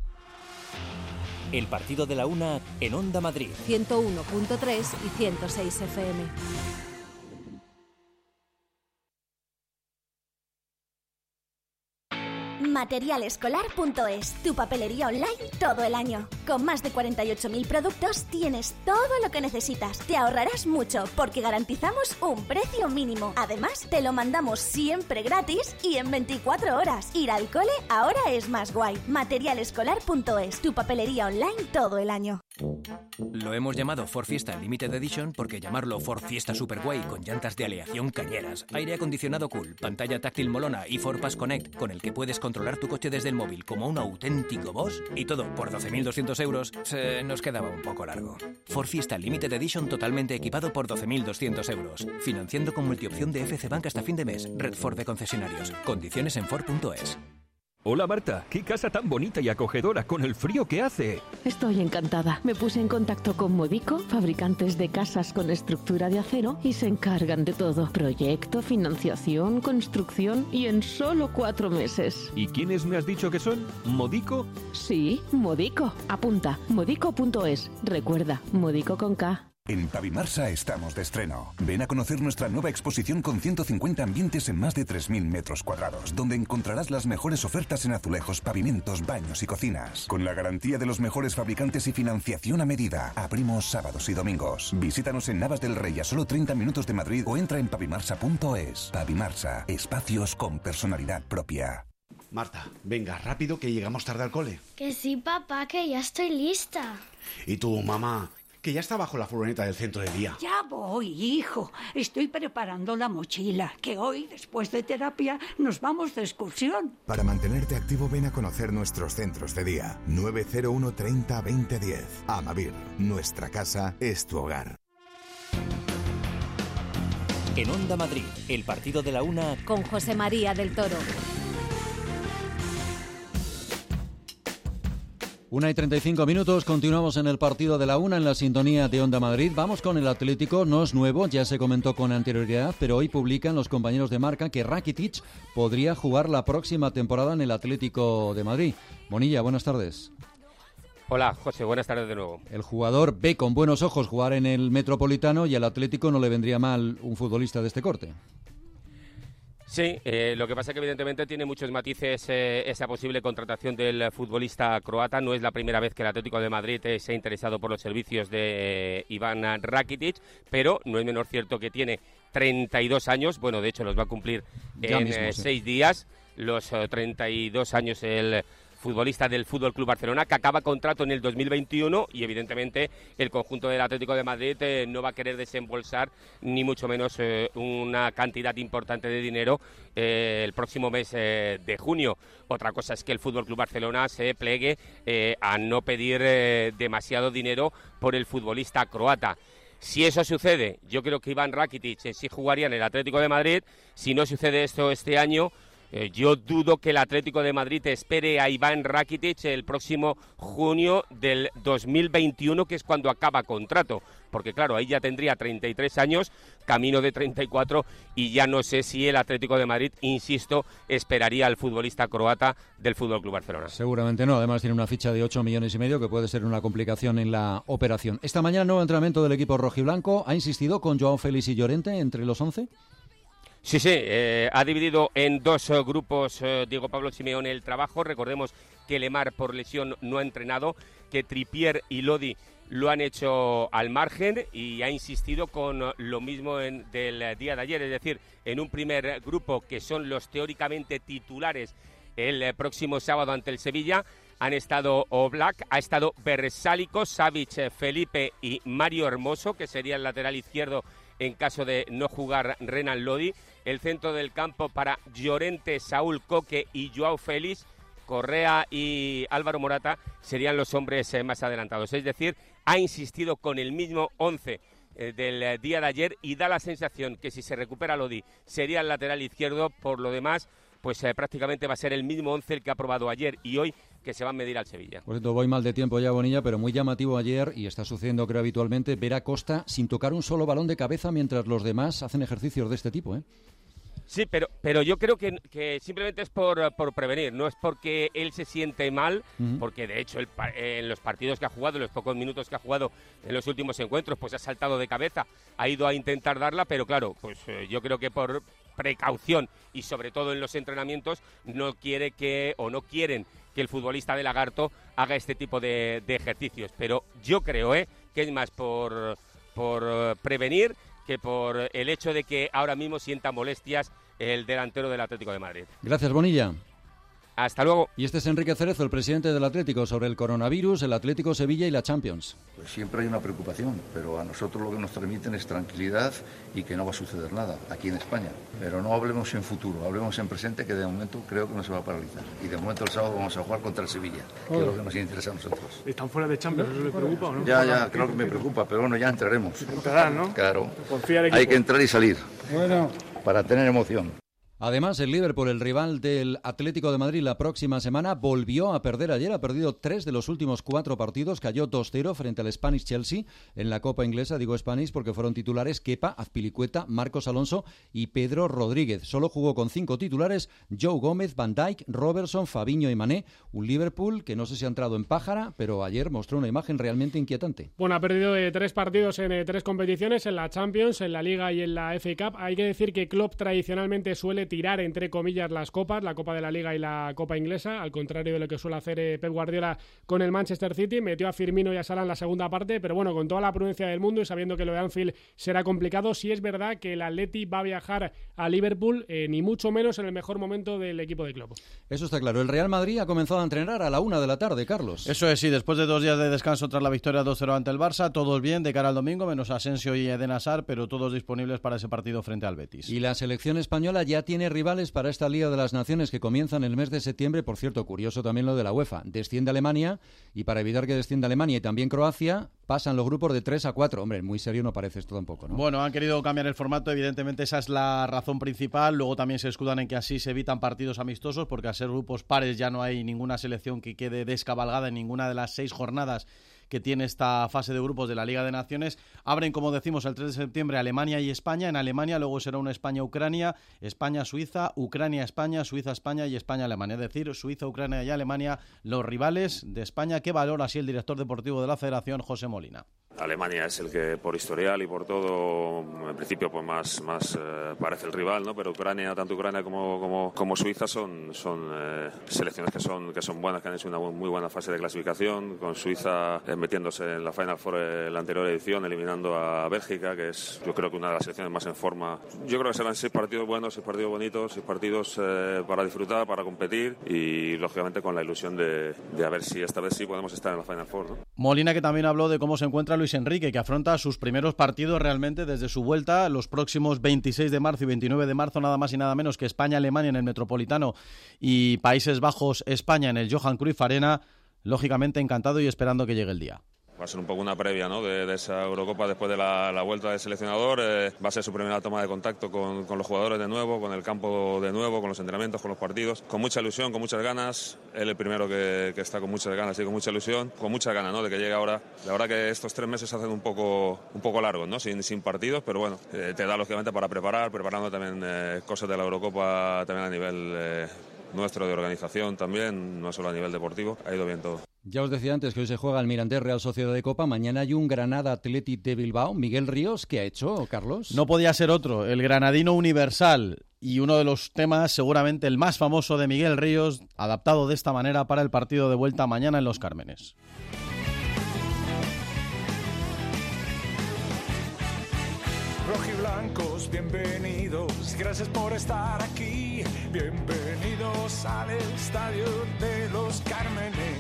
El partido de la una en Onda Madrid. ciento uno punto tres y ciento seis F M. Materialescolar punto es, tu papelería online todo el año. Con más de cuarenta y ocho mil productos tienes todo lo que necesitas. Te ahorrarás mucho porque garantizamos un precio mínimo. Además, te lo mandamos siempre gratis y en veinticuatro horas. Ir al cole ahora es más guay. Materialescolar punto es, tu papelería online todo el año. Lo hemos llamado Ford Fiesta Limited Edition porque llamarlo Ford Fiesta Superguay con llantas de aleación cañeras, aire acondicionado cool, pantalla táctil molona y Ford Pass Connect con el que puedes controlar tu coche desde el móvil como un auténtico boss y todo por doce mil doscientos euros, se nos quedaba un poco largo. Ford Fiesta Limited Edition totalmente equipado por doce mil doscientos euros, financiando con multiopción de F C Bank hasta fin de mes. Red Ford de concesionarios. Condiciones en Ford punto es. Hola Marta, qué casa tan bonita y acogedora con el frío que hace. Estoy encantada. Me puse en contacto con Modico, fabricantes de casas con estructura de acero, y se encargan de todo. Proyecto, financiación, construcción y en solo cuatro meses. ¿Y quiénes me has dicho que son? ¿Modico? Sí, Modico. Apunta, modico punto es. Recuerda, Modico con K. En Pavimarsa estamos de estreno. Ven a conocer nuestra nueva exposición con ciento cincuenta ambientes en más de tres mil metros cuadrados, donde encontrarás las mejores ofertas en azulejos, pavimentos, baños y cocinas. Con la garantía de los mejores fabricantes y financiación a medida. Abrimos sábados y domingos. Visítanos en Navas del Rey, a solo treinta minutos de Madrid, o entra en pavimarsa punto es. Pavimarsa, espacios con personalidad propia. Marta, venga, rápido que llegamos tarde al cole. Que sí, papá, que ya estoy lista. ¿Y tú, mamá? Que ya está bajo la furgoneta del centro de día. Ya voy, hijo. Estoy preparando la mochila, que hoy, después de terapia, nos vamos de excursión. Para mantenerte activo, ven a conocer nuestros centros de día. nueve cero uno treinta veinte diez. Amavir, nuestra casa es tu hogar. En Onda Madrid, el partido de la una con José María del Toro. Una y treinta y cinco minutos, continuamos en el partido de la una en la sintonía de Onda Madrid. Vamos con el Atlético, no es nuevo, ya se comentó con anterioridad, pero hoy publican los compañeros de Marca que Rakitic podría jugar la próxima temporada en el Atlético de Madrid. Bonilla, buenas tardes. Hola, José, buenas tardes de nuevo. El jugador ve con buenos ojos jugar en el Metropolitano y al Atlético no le vendría mal un futbolista de este corte. Sí, eh, lo que pasa es que evidentemente tiene muchos matices eh, esa posible contratación del futbolista croata. No es la primera vez que el Atlético de Madrid eh, se ha interesado por los servicios de eh, Iván Rakitic, pero no es menos cierto que tiene treinta y dos años, bueno, de hecho los va a cumplir ya en mismo, eh, sí. seis días, los eh, treinta y dos años el futbolista del Fútbol Club Barcelona, que acaba contrato en el dos mil veintiuno, y evidentemente el conjunto del Atlético de Madrid eh, no va a querer desembolsar ni mucho menos eh, una cantidad importante de dinero eh, el próximo mes eh, de junio. Otra cosa es que el Fútbol Club Barcelona se plegue eh, a no pedir eh, demasiado dinero por el futbolista croata. Si eso sucede, yo creo que Iván Rakitic eh, sí jugaría en el Atlético de Madrid. Si no sucede esto este año, Eh, yo dudo que el Atlético de Madrid espere a Iván Rakitic el próximo junio del dos mil veintiuno, que es cuando acaba contrato, porque claro, ahí ya tendría treinta y tres años, camino de treinta y cuatro, y ya no sé si el Atlético de Madrid, insisto, esperaría al futbolista croata del F C Barcelona. Seguramente no, además tiene una ficha de ocho millones y medio que puede ser una complicación en la operación. Esta mañana, nuevo entrenamiento del equipo rojiblanco, ¿ha insistido con Joao Félix y Llorente entre los once? Sí, sí, eh, ha dividido en dos uh, grupos uh, Diego Pablo Simeone el trabajo. Recordemos que Lemar por lesión no ha entrenado, que Trippier y Lodi lo han hecho al margen, y ha insistido con uh, lo mismo en, del uh, día de ayer, es decir, en un primer grupo que son los teóricamente titulares el eh, próximo sábado ante el Sevilla. Han estado Oblak, ha estado Bersálico, Savic, Felipe y Mario Hermoso, que sería el lateral izquierdo en caso de no jugar Renan Lodi. El centro del campo para Llorente, Saúl Coque y Joao Félix. Correa y Álvaro Morata serían los hombres eh, más adelantados. Es decir, ha insistido con el mismo once eh, del eh, día de ayer y da la sensación que si se recupera Lodi sería el lateral izquierdo. Por lo demás, pues eh, prácticamente va a ser el mismo once el que ha probado ayer y hoy, que se va a medir al Sevilla. Por cierto, voy mal de tiempo ya, Bonilla, pero muy llamativo ayer, y está sucediendo creo habitualmente, ver a Costa sin tocar un solo balón de cabeza mientras los demás hacen ejercicios de este tipo, ¿eh? Sí, pero pero yo creo que, que simplemente es por, por prevenir, no es porque él se siente mal, uh-huh. porque de hecho él, en los partidos que ha jugado, en los pocos minutos que ha jugado en los últimos encuentros, pues ha saltado de cabeza, ha ido a intentar darla, pero claro, pues eh, yo creo que por precaución y sobre todo en los entrenamientos no quiere que o no quieren que el futbolista de Lagarto haga este tipo de, de ejercicios, pero yo creo eh, que es más por, por prevenir que por el hecho de que ahora mismo sienta molestias el delantero del Atlético de Madrid. Gracias, Bonilla. Hasta luego. Y este es Enrique Cerezo, el presidente del Atlético, sobre el coronavirus, el Atlético Sevilla y la Champions. Pues siempre hay una preocupación, pero a nosotros lo que nos transmiten es tranquilidad y que no va a suceder nada aquí en España. Pero no hablemos en futuro, hablemos en presente, que de momento creo que no se va a paralizar. Y de momento el sábado vamos a jugar contra el Sevilla, que oh. es lo que nos interesa a nosotros. ¿Están fuera de Champions? ¿Eso les preocupa o no? Ya, ya, creo que me preocupa, pero bueno, ya entraremos. Entrarán, ¿no? Claro. Hay que entrar y salir. Bueno. Para tener emoción. Además, el Liverpool, el rival del Atlético de Madrid la próxima semana, volvió a perder ayer. Ha perdido tres de los últimos cuatro partidos. Cayó dos cero frente al Spanish Chelsea en la Copa Inglesa. Digo Spanish porque fueron titulares Kepa, Azpilicueta, Marcos Alonso y Pedro Rodríguez. Solo jugó con cinco titulares: Joe Gómez, Van Dijk, Robertson, Fabinho y Mané. Un Liverpool que no sé si ha entrado en pájara, pero ayer mostró una imagen realmente inquietante. Bueno, ha perdido eh, tres partidos en eh, tres competiciones, en la Champions, en la Liga y en la F A Cup. Hay que decir que Klopp tradicionalmente suele tirar entre comillas las copas, la Copa de la Liga y la Copa Inglesa, al contrario de lo que suele hacer eh, Pep Guardiola con el Manchester City. Metió a Firmino y a Salah en la segunda parte, pero bueno, con toda la prudencia del mundo y sabiendo que lo de Anfield será complicado, sí es verdad que el Atleti va a viajar a Liverpool, eh, ni mucho menos en el mejor momento del equipo de Klopp. Eso está claro. El Real Madrid ha comenzado a entrenar a la una de la tarde, Carlos. Eso es, sí, después de dos días de descanso tras la victoria dos cero ante el Barça, todos bien de cara al domingo, menos Asensio y Eden Hazard, pero todos disponibles para ese partido frente al Betis. Y la selección española ya tiene rivales para esta Liga de las Naciones que comienza en el mes de septiembre. Por cierto, curioso también lo de la UEFA. Desciende Alemania y para evitar que descienda Alemania y también Croacia, pasan los grupos de tres a cuatro. Hombre, muy serio no parece esto tampoco, ¿no? Bueno, han querido cambiar el formato, evidentemente esa es la razón principal. Luego también se escudan en que así se evitan partidos amistosos, porque al ser grupos pares ya no hay ninguna selección que quede descabalgada en ninguna de las seis jornadas que tiene esta fase de grupos de la Liga de Naciones. Abren, como decimos, el tres de septiembre Alemania y España. En Alemania luego será una España-Ucrania, España-Suiza, Ucrania-España, Suiza-España y España-Alemania. Es decir, Suiza, Ucrania y Alemania, los rivales de España. ¿Qué valora así el director deportivo de la Federación, José Molina? Alemania es el que por historial y por todo, en principio, pues más, más eh, parece el rival, ¿no? Pero Ucrania, tanto Ucrania como, como, como Suiza son, son eh, selecciones que son, que son buenas, que han hecho una muy buena fase de clasificación, con Suiza eh, metiéndose en la Final Four en la anterior edición, eliminando a Bélgica, que es yo creo que una de las selecciones más en forma. Yo creo que serán seis partidos buenos, seis partidos bonitos, seis partidos eh, para disfrutar, para competir y lógicamente con la ilusión de, de a ver si esta vez sí podemos estar en la Final Four, ¿no? Molina, que también habló de cómo se encuentra Luis Enrique, que afronta sus primeros partidos realmente desde su vuelta los próximos veintiséis de marzo y veintinueve de marzo, nada más y nada menos que España-Alemania en el Metropolitano y Países Bajos-España en el Johan Cruyff Arena. Lógicamente encantado y esperando que llegue el día. Va a ser un poco una previa, ¿no? de, de esa Eurocopa después de la, la vuelta del seleccionador. Eh, va a ser su primera toma de contacto con, con los jugadores de nuevo, con el campo de nuevo, con los entrenamientos, con los partidos. Con mucha ilusión, con muchas ganas. Él el primero que, que está con muchas ganas y con mucha ilusión. Con muchas ganas, ¿no? De que llegue ahora. La verdad que estos tres meses se hacen un poco, un poco largos, ¿no? Sin, sin partidos, pero bueno, eh, te da lógicamente para preparar, preparando también eh, cosas de la Eurocopa también a nivel eh, nuestro de organización también, no solo a nivel deportivo. Ha ido bien todo. Ya os decía antes que hoy se juega el Mirandés Real Sociedad de Copa. Mañana hay un Granada Athletic de Bilbao. Miguel Ríos, ¿qué ha hecho, Carlos? No podía ser otro. El granadino universal y uno de los temas, seguramente el más famoso de Miguel Ríos, adaptado de esta manera para el partido de vuelta mañana en Los Rojiblancos, bienvenidos, gracias por estar aquí. Bienvenidos al Estadio de los Cármenes.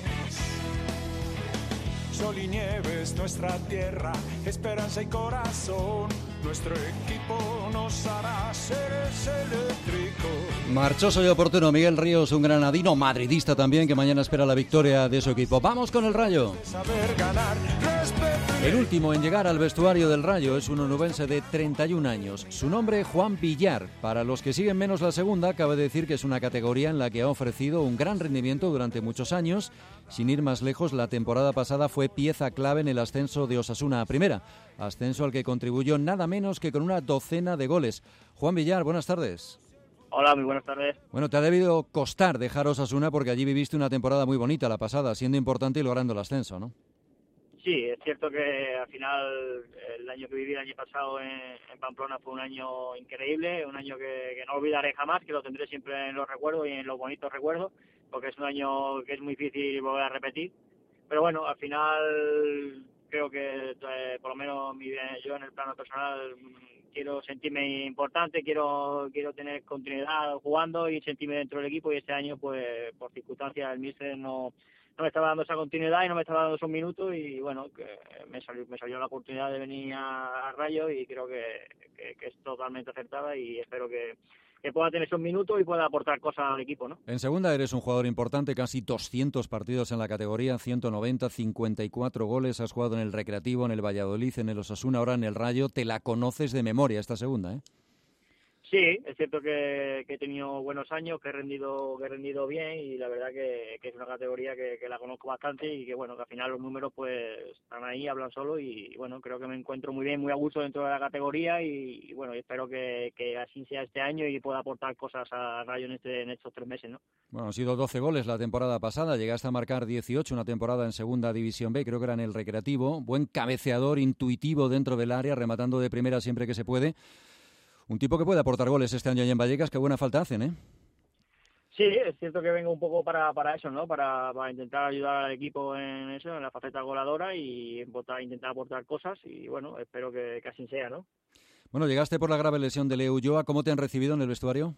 Sol y nieve es nuestra tierra, esperanza y corazón. Nuestro equipo nos hará seres eléctricos. Marchoso y oportuno Miguel Ríos, un granadino madridista también, que mañana espera la victoria de su equipo. ¡Vamos con el Rayo! Saber ganar, el último en llegar al vestuario del Rayo es un onubense de treinta y un años. Su nombre, Juan Villar. Para los que siguen menos la segunda, cabe decir que es una categoría en la que ha ofrecido un gran rendimiento durante muchos años. Sin ir más lejos, la temporada pasada fue pieza clave en el ascenso de Osasuna a Primera. Ascenso al que contribuyó nada menos que con una docena de goles. Juan Villar, buenas tardes. Hola, muy buenas tardes. Bueno, te ha debido costar dejar Osasuna porque allí viviste una temporada muy bonita la pasada, siendo importante y logrando el ascenso, ¿no? Sí, es cierto que al final el año que viví el año pasado en, en Pamplona fue un año increíble, un año que, que no olvidaré jamás, que lo tendré siempre en los recuerdos y en los bonitos recuerdos, porque es un año que es muy difícil volver a repetir. Pero bueno, al final creo que eh, por lo menos mi, yo en el plano personal quiero sentirme importante, quiero quiero tener continuidad jugando y sentirme dentro del equipo, y este año pues por circunstancias el míster no no me estaba dando esa continuidad y no me estaba dando esos minutos, y bueno, que me salió me salió la oportunidad de venir a, a Rayo, y creo que, que, que es totalmente acertada, y espero que, que pueda tener esos minutos y pueda aportar cosas al equipo, ¿no? En segunda eres un jugador importante, casi doscientos partidos en la categoría, ciento noventa, cincuenta y cuatro goles, has jugado en el Recreativo, en el Valladolid, en el Osasuna, ahora en el Rayo, te la conoces de memoria esta segunda, ¿eh? Sí, es cierto que, que he tenido buenos años, que he rendido que he rendido bien, y la verdad que, que es una categoría que, que la conozco bastante, y que bueno, que al final los números pues están ahí, hablan solo, y bueno, creo que me encuentro muy bien, muy a gusto dentro de la categoría, y, y bueno, espero que, que así sea este año y pueda aportar cosas a Rayo en, este, en estos tres meses, ¿no? Bueno, han sido doce goles la temporada pasada, llegaste a marcar dieciocho, una temporada en Segunda División B, creo que era en el Recreativo, buen cabeceador, intuitivo dentro del área, rematando de primera siempre que se puede. Un tipo que puede aportar goles este año allá en Vallecas, que buena falta hacen, ¿eh? Sí, es cierto que vengo un poco para, para eso, ¿no? Para, para intentar ayudar al equipo en eso, en la faceta goleadora, y intentar, intentar aportar cosas, y bueno, espero que, que así sea, ¿no? Bueno, llegaste por la grave lesión de Leo Ulloa, ¿cómo te han recibido en el vestuario?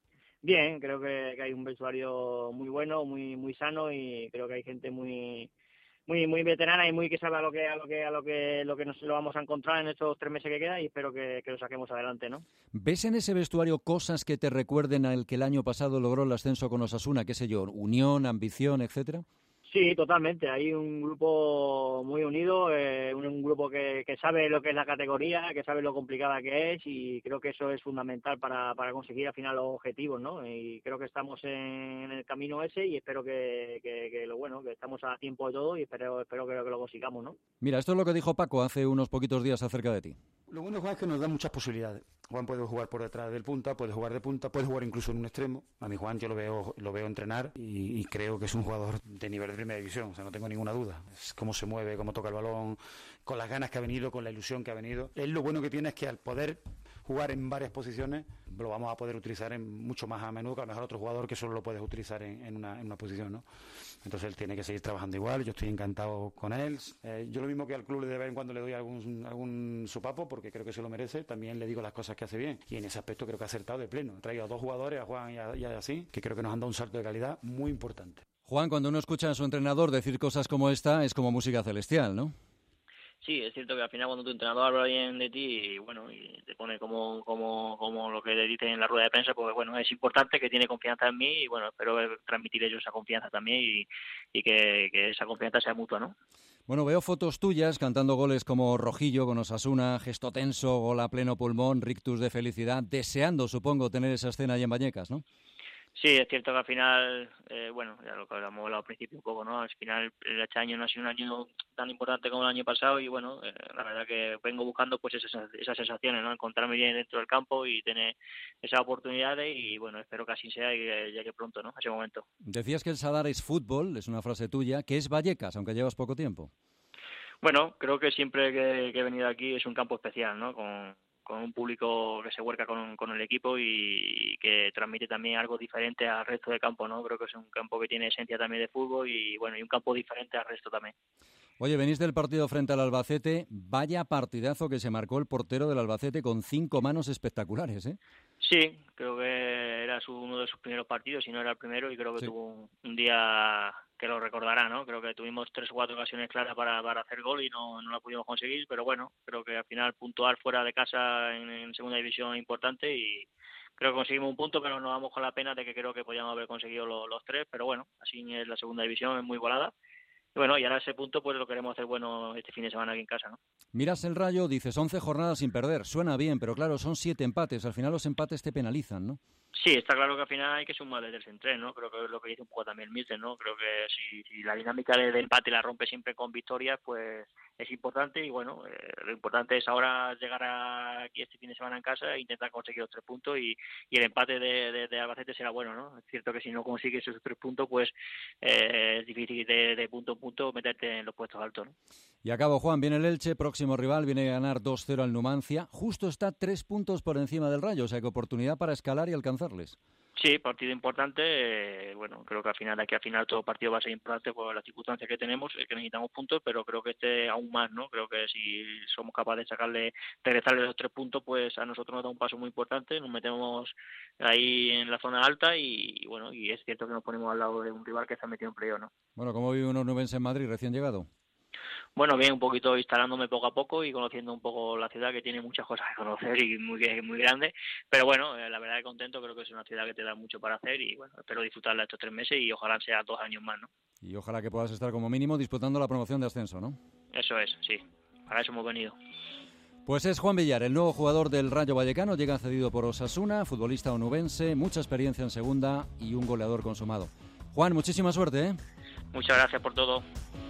Bien, creo que, que hay un vestuario muy bueno, muy muy sano, y creo que hay gente muy muy muy veterana y muy que sabe a lo que a lo que a lo que lo que nos lo vamos a encontrar en estos tres meses que queda, y espero que, que lo saquemos adelante, ¿no? ¿Ves en ese vestuario cosas que te recuerden al que el año pasado logró el ascenso con Osasuna, qué sé yo, unión, ambición, etcétera? Sí, totalmente. Hay un grupo muy unido, eh, un, un grupo que, que sabe lo que es la categoría, que sabe lo complicada que es, y creo que eso es fundamental para, para conseguir al final los objetivos, ¿no? Y creo que estamos en el camino ese, y espero que, que, que lo bueno, que estamos a tiempo de todo, y espero, espero que, que lo consigamos, ¿no? Mira, esto es lo que dijo Paco hace unos poquitos días acerca de ti. Lo bueno de Juan es que nos da muchas posibilidades. Juan puede jugar por detrás del punta, puede jugar de punta, puede jugar incluso en un extremo. A mí Juan yo lo veo lo veo entrenar y, y creo que es un jugador de nivel de primera división, o sea, no tengo ninguna duda. Es cómo se mueve, cómo toca el balón, con las ganas que ha venido, con la ilusión que ha venido. Él lo bueno que tiene es que al poder jugar en varias posiciones lo vamos a poder utilizar en mucho más a menudo que a lo mejor otro jugador que solo lo puedes utilizar en, en, una, en una posición, ¿no? Entonces él tiene que seguir trabajando igual, yo estoy encantado con él. Eh, yo lo mismo que al club de vez en cuando le doy algún, algún sopapo porque creo que se lo merece, también le digo las cosas que hace bien, y en ese aspecto creo que ha acertado de pleno. He traído a dos jugadores, a Juan y a, y a así, que creo que nos han dado un salto de calidad muy importante. Juan, cuando uno escucha a su entrenador decir cosas como esta, es como música celestial, ¿no? Sí, es cierto que al final cuando tu entrenador habla bien de ti y bueno, y te pone como como como lo que le dice en la rueda de prensa, pues bueno, es importante, que tiene confianza en mí, y bueno, espero transmitir ellos esa confianza también, y, y que, que esa confianza sea mutua, ¿no? Bueno, veo fotos tuyas cantando goles como Rojillo con Osasuna, gesto tenso, gol a pleno pulmón, rictus de felicidad, deseando, supongo, tener esa escena ahí en Vallecas, ¿no? Sí, es cierto que al final, eh, bueno, ya lo que habíamos hablado al principio un poco, ¿no? Al final, este año no ha sido un año tan importante como el año pasado, y bueno, eh, la verdad que vengo buscando pues esas, esas sensaciones, ¿no? Encontrarme bien dentro del campo y tener esas oportunidades, y bueno, espero que así sea y que llegue pronto, ¿no? A ese momento. Decías que el Sadar es fútbol, es una frase tuya, que es Vallecas, aunque llevas poco tiempo. Bueno, creo que siempre que, que he venido aquí es un campo especial, ¿no? Con con un público que se vuelca con, con el equipo y que transmite también algo diferente al resto del campo, ¿no? Creo que es un campo que tiene esencia también de fútbol y bueno, y un campo diferente al resto también. Oye, venís del partido frente al Albacete, vaya partidazo que se marcó el portero del Albacete con cinco manos espectaculares, ¿eh? Sí, creo que era su, uno de sus primeros partidos, si no era el primero, y creo que sí. tuvo un, un día que lo recordará, ¿no? Creo que tuvimos tres o cuatro ocasiones claras para, para hacer gol y no, no la pudimos conseguir, pero bueno, creo que al final puntuar fuera de casa en, en segunda división es importante y creo que conseguimos un punto, pero nos vamos con la pena de que creo que podíamos haber conseguido los, los tres, pero bueno, así es la segunda división, es muy volada. Y bueno, y ahora ese punto pues lo queremos hacer bueno este fin de semana aquí en casa, ¿no? Miras el Rayo, dices once jornadas sin perder, suena bien, pero claro, son siete empates, al final los empates te penalizan, ¿no? Sí, está claro que al final hay que sumar de tres en tres, ¿no? Creo que es lo que dice un poco también el míster, ¿no? Creo que si, si la dinámica de, de empate la rompe siempre con victorias, pues es importante y bueno, eh, lo importante es ahora llegar a aquí este fin de semana en casa e intentar conseguir los tres puntos y, y el empate de, de, de Albacete será bueno, ¿no? Es cierto que si no consigues esos tres puntos, pues eh, es difícil de, de punto a punto meterte en los puestos altos, ¿no? Y acabo, Juan, viene el Elche, próximo rival, viene a ganar dos cero al Numancia, justo está tres puntos por encima del Rayo, o sea que oportunidad para escalar y alcanzarles. Sí, partido importante, eh, bueno, creo que al final, de aquí al final todo partido va a ser importante por las circunstancias que tenemos, eh, que necesitamos puntos, pero creo que este aún más, ¿no? Creo que si somos capaces de sacarle, regresarle los tres puntos, pues a nosotros nos da un paso muy importante, nos metemos ahí en la zona alta y, y bueno, y es cierto que nos ponemos al lado de un rival que se ha metido en playoff, ¿no? Bueno, ¿cómo vive un onubense en Madrid recién llegado? Bueno, bien, un poquito instalándome poco a poco y conociendo un poco la ciudad, que tiene muchas cosas que conocer y muy muy grande, pero bueno, eh, la verdad que contento, creo que es una ciudad que te da mucho para hacer y bueno, espero disfrutarla estos tres meses y ojalá sea dos años más, ¿no? Y ojalá que puedas estar como mínimo disputando la promoción de ascenso, ¿no? Eso es, sí, para eso hemos venido. Pues es Juan Villar, el nuevo jugador del Rayo Vallecano, llega cedido por Osasuna, futbolista onubense, mucha experiencia en segunda y un goleador consumado. Juan, muchísima suerte, ¿eh? Muchas gracias por todo.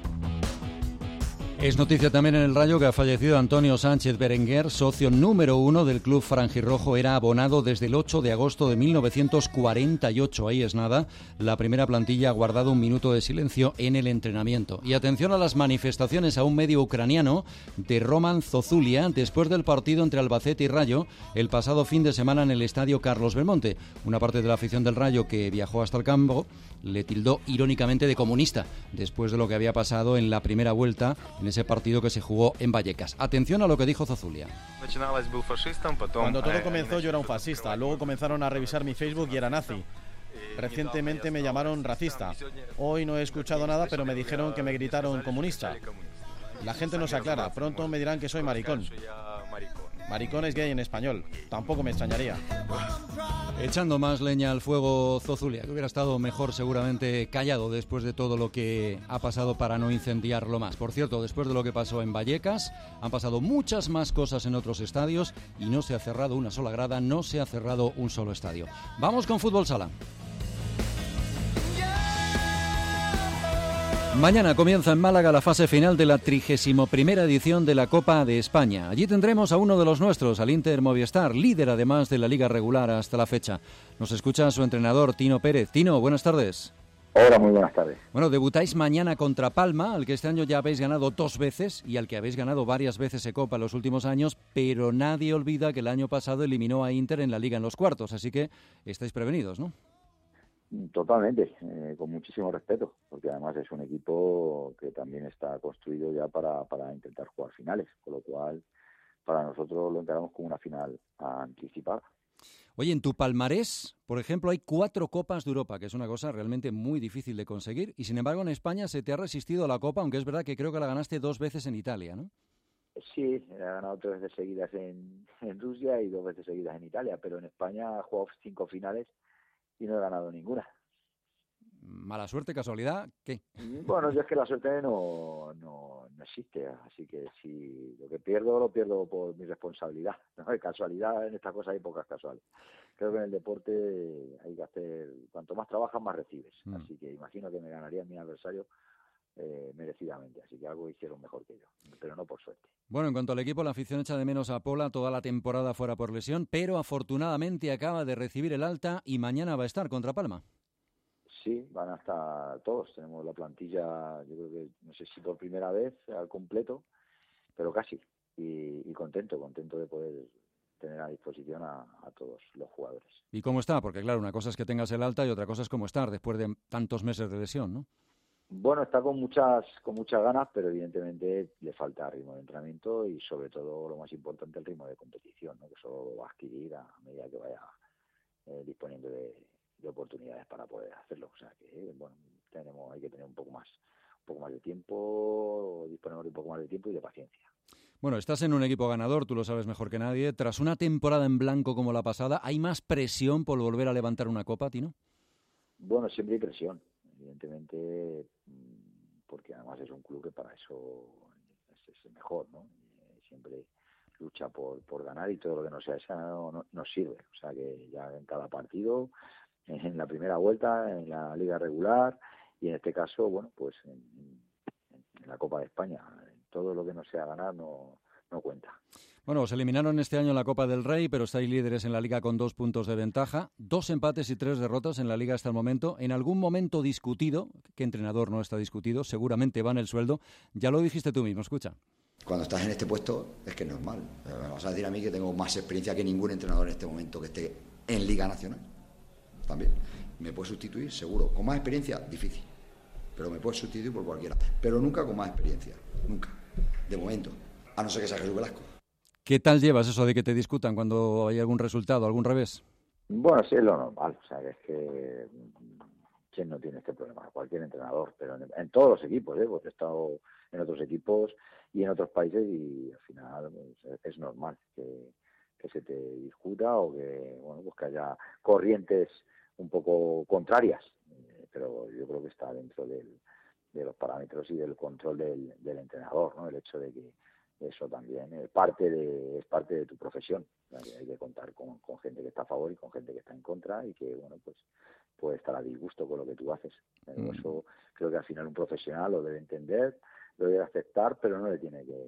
Es noticia también en el Rayo que ha fallecido Antonio Sánchez Berenguer, socio número uno del club franjirrojo. Era abonado desde el ocho de agosto de mil novecientos cuarenta y ocho. Ahí es nada. La primera plantilla ha guardado un minuto de silencio en el entrenamiento. Y atención a las manifestaciones a un medio ucraniano de Roman Zozulia después del partido entre Albacete y Rayo el pasado fin de semana en el estadio Carlos Belmonte. Una parte de la afición del Rayo que viajó hasta el campo le tildó irónicamente de comunista después de lo que había pasado en la primera vuelta en ese partido que se jugó en Vallecas. Atención a lo que dijo Zozulia. Cuando todo comenzó yo era un fascista, luego comenzaron a revisar mi Facebook y era nazi. Recientemente me llamaron racista. Hoy no he escuchado nada, pero me dijeron que me gritaron comunista. La gente no se aclara, pronto me dirán que soy maricón. Maricón es gay en español, tampoco me extrañaría. Echando más leña al fuego Zozulia, que hubiera estado mejor seguramente callado después de todo lo que ha pasado para no incendiarlo más. Por cierto, después de lo que pasó en Vallecas, han pasado muchas más cosas en otros estadios y no se ha cerrado una sola grada, no se ha cerrado un solo estadio. Vamos con Fútbol Sala. Mañana comienza en Málaga la fase final de la trigésima primera edición de la Copa de España. Allí tendremos a uno de los nuestros, al Inter Movistar, líder además de la liga regular hasta la fecha. Nos escucha su entrenador, Tino Pérez. Tino, buenas tardes. Hola, muy buenas tardes. Bueno, debutáis mañana contra Palma, al que este año ya habéis ganado dos veces y al que habéis ganado varias veces en Copa en los últimos años, pero nadie olvida que el año pasado eliminó a Inter en la liga en los cuartos, así que estáis prevenidos, ¿no? Totalmente, eh, con muchísimo respeto, porque además es un equipo que también está construido ya para, para intentar jugar finales, con lo cual para nosotros lo encaramos como una final anticipada. Oye, en tu palmarés, por ejemplo, hay cuatro Copas de Europa, que es una cosa realmente muy difícil de conseguir, y sin embargo en España se te ha resistido la Copa, aunque es verdad que creo que la ganaste dos veces en Italia, ¿no? Sí, he ganado tres veces seguidas en, en Rusia y dos veces seguidas en Italia, pero en España he jugado cinco finales y no he ganado ninguna. Mala suerte, casualidad, ¿qué? Bueno, yo es que la suerte no, no, no existe, así que si lo que pierdo, lo pierdo por mi responsabilidad. ¿No? De casualidad, en estas cosas hay pocas casuales. Creo que en el deporte hay que hacer, cuanto más trabajas, más recibes. Mm. Así que imagino que me ganaría mi adversario eh, merecidamente, así que algo hicieron mejor que yo, pero no por suerte. Bueno, en cuanto al equipo, la afición echa de menos a Pola toda la temporada fuera por lesión, pero afortunadamente acaba de recibir el alta y mañana va a estar contra Palma. Sí, van a estar todos. Tenemos la plantilla, yo creo que no sé si por primera vez al completo, pero casi. Y, y contento, contento de poder tener a disposición a, a todos los jugadores. ¿Y cómo está? Porque claro, una cosa es que tengas el alta y otra cosa es cómo estar después de tantos meses de lesión, ¿no? Bueno, está con muchas con muchas ganas, pero evidentemente le falta ritmo de entrenamiento y sobre todo lo más importante, el ritmo de competición, ¿no? Que eso lo va a adquirir a medida que vaya eh, disponiendo de, de oportunidades para poder hacerlo. O sea que, bueno, tenemos hay que tener un poco más un poco más de tiempo, disponer un poco más de tiempo y de paciencia. Bueno, estás en un equipo ganador, tú lo sabes mejor que nadie. Tras una temporada en blanco como la pasada, ¿hay más presión por volver a levantar una copa, Tino? Bueno, siempre hay presión, evidentemente, porque además es un club que para eso es, es mejor, ¿no? Siempre lucha por, por ganar y todo lo que no sea esa no, no, no sirve. O sea que ya en cada partido, en la primera vuelta, en la liga regular y en este caso, bueno, pues en, en, en la Copa de España, todo lo que no sea ganar no, no cuenta. Bueno, os eliminaron este año en la Copa del Rey, pero estáis líderes en la Liga con dos puntos de ventaja. Dos empates y tres derrotas en la Liga hasta el momento. En algún momento discutido, ¿qué entrenador no está discutido? Seguramente va en el sueldo. Ya lo dijiste tú mismo, escucha. Cuando estás en este puesto es que es normal. Me vas a decir a mí que tengo más experiencia que ningún entrenador en este momento que esté en Liga Nacional. También. ¿Me puede sustituir? Seguro. ¿Con más experiencia? Difícil. Pero me puede sustituir por cualquiera. Pero nunca con más experiencia. Nunca. De momento. A no ser que sea Jesús Velasco. ¿Qué tal llevas eso de que te discutan cuando hay algún resultado, algún revés? Bueno, sí, es lo normal. O sea, es que quién no tiene este problema, cualquier entrenador, pero en, en todos los equipos, ¿eh? Porque he estado en otros equipos y en otros países y al final pues, es normal que, que se te discuta o que, bueno, pues que haya corrientes un poco contrarias, eh, pero yo creo que está dentro del, de los parámetros y del control del, del entrenador, ¿no? El hecho de que eso también es parte de es parte de tu profesión. Hay que contar con, con gente que está a favor y con gente que está en contra y que, bueno, pues puede estar a disgusto con lo que tú haces. Pero mm. eso creo que al final un profesional lo debe entender, lo debe aceptar, pero no le tiene que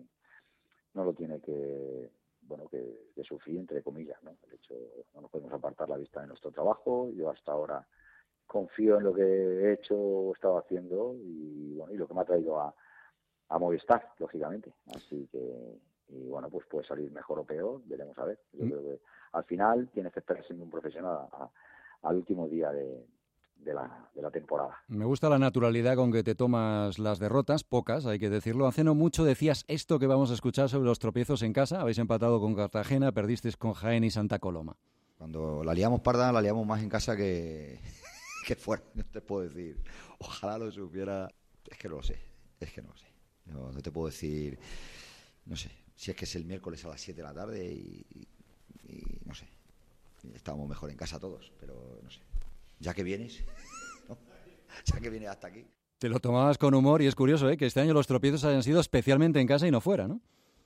no lo tiene que bueno que, que sufrir, entre comillas, ¿no? De hecho, no nos podemos apartar la vista de nuestro trabajo. Yo hasta ahora confío en lo que he hecho o he estado haciendo y bueno y lo que me ha traído a a Movistar, lógicamente. Así que, y bueno, pues puede salir mejor o peor, veremos a ver. Yo mm. creo que al final tienes que estar siendo un profesional a, a, al último día de, de, la, de la temporada. Me gusta la naturalidad con que te tomas las derrotas, pocas, hay que decirlo. Hace no mucho decías esto que vamos a escuchar sobre los tropiezos en casa. Habéis empatado con Cartagena, perdisteis con Jaén y Santa Coloma. Cuando la liamos parda, la liamos más en casa que, que fuera. No te puedo decir. Ojalá lo supiera. Es que no lo sé. Es que no lo sé. No, no te puedo decir, no sé, si es que es el miércoles a las siete de la tarde y, y, y no sé, estábamos mejor en casa todos, pero no sé, ya que vienes, ¿no? Ya que vienes hasta aquí. Te lo tomabas con humor y es curioso, ¿eh? Que este año los tropiezos hayan sido especialmente en casa y no fuera, ¿no?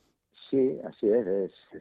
Sí, así es, es, es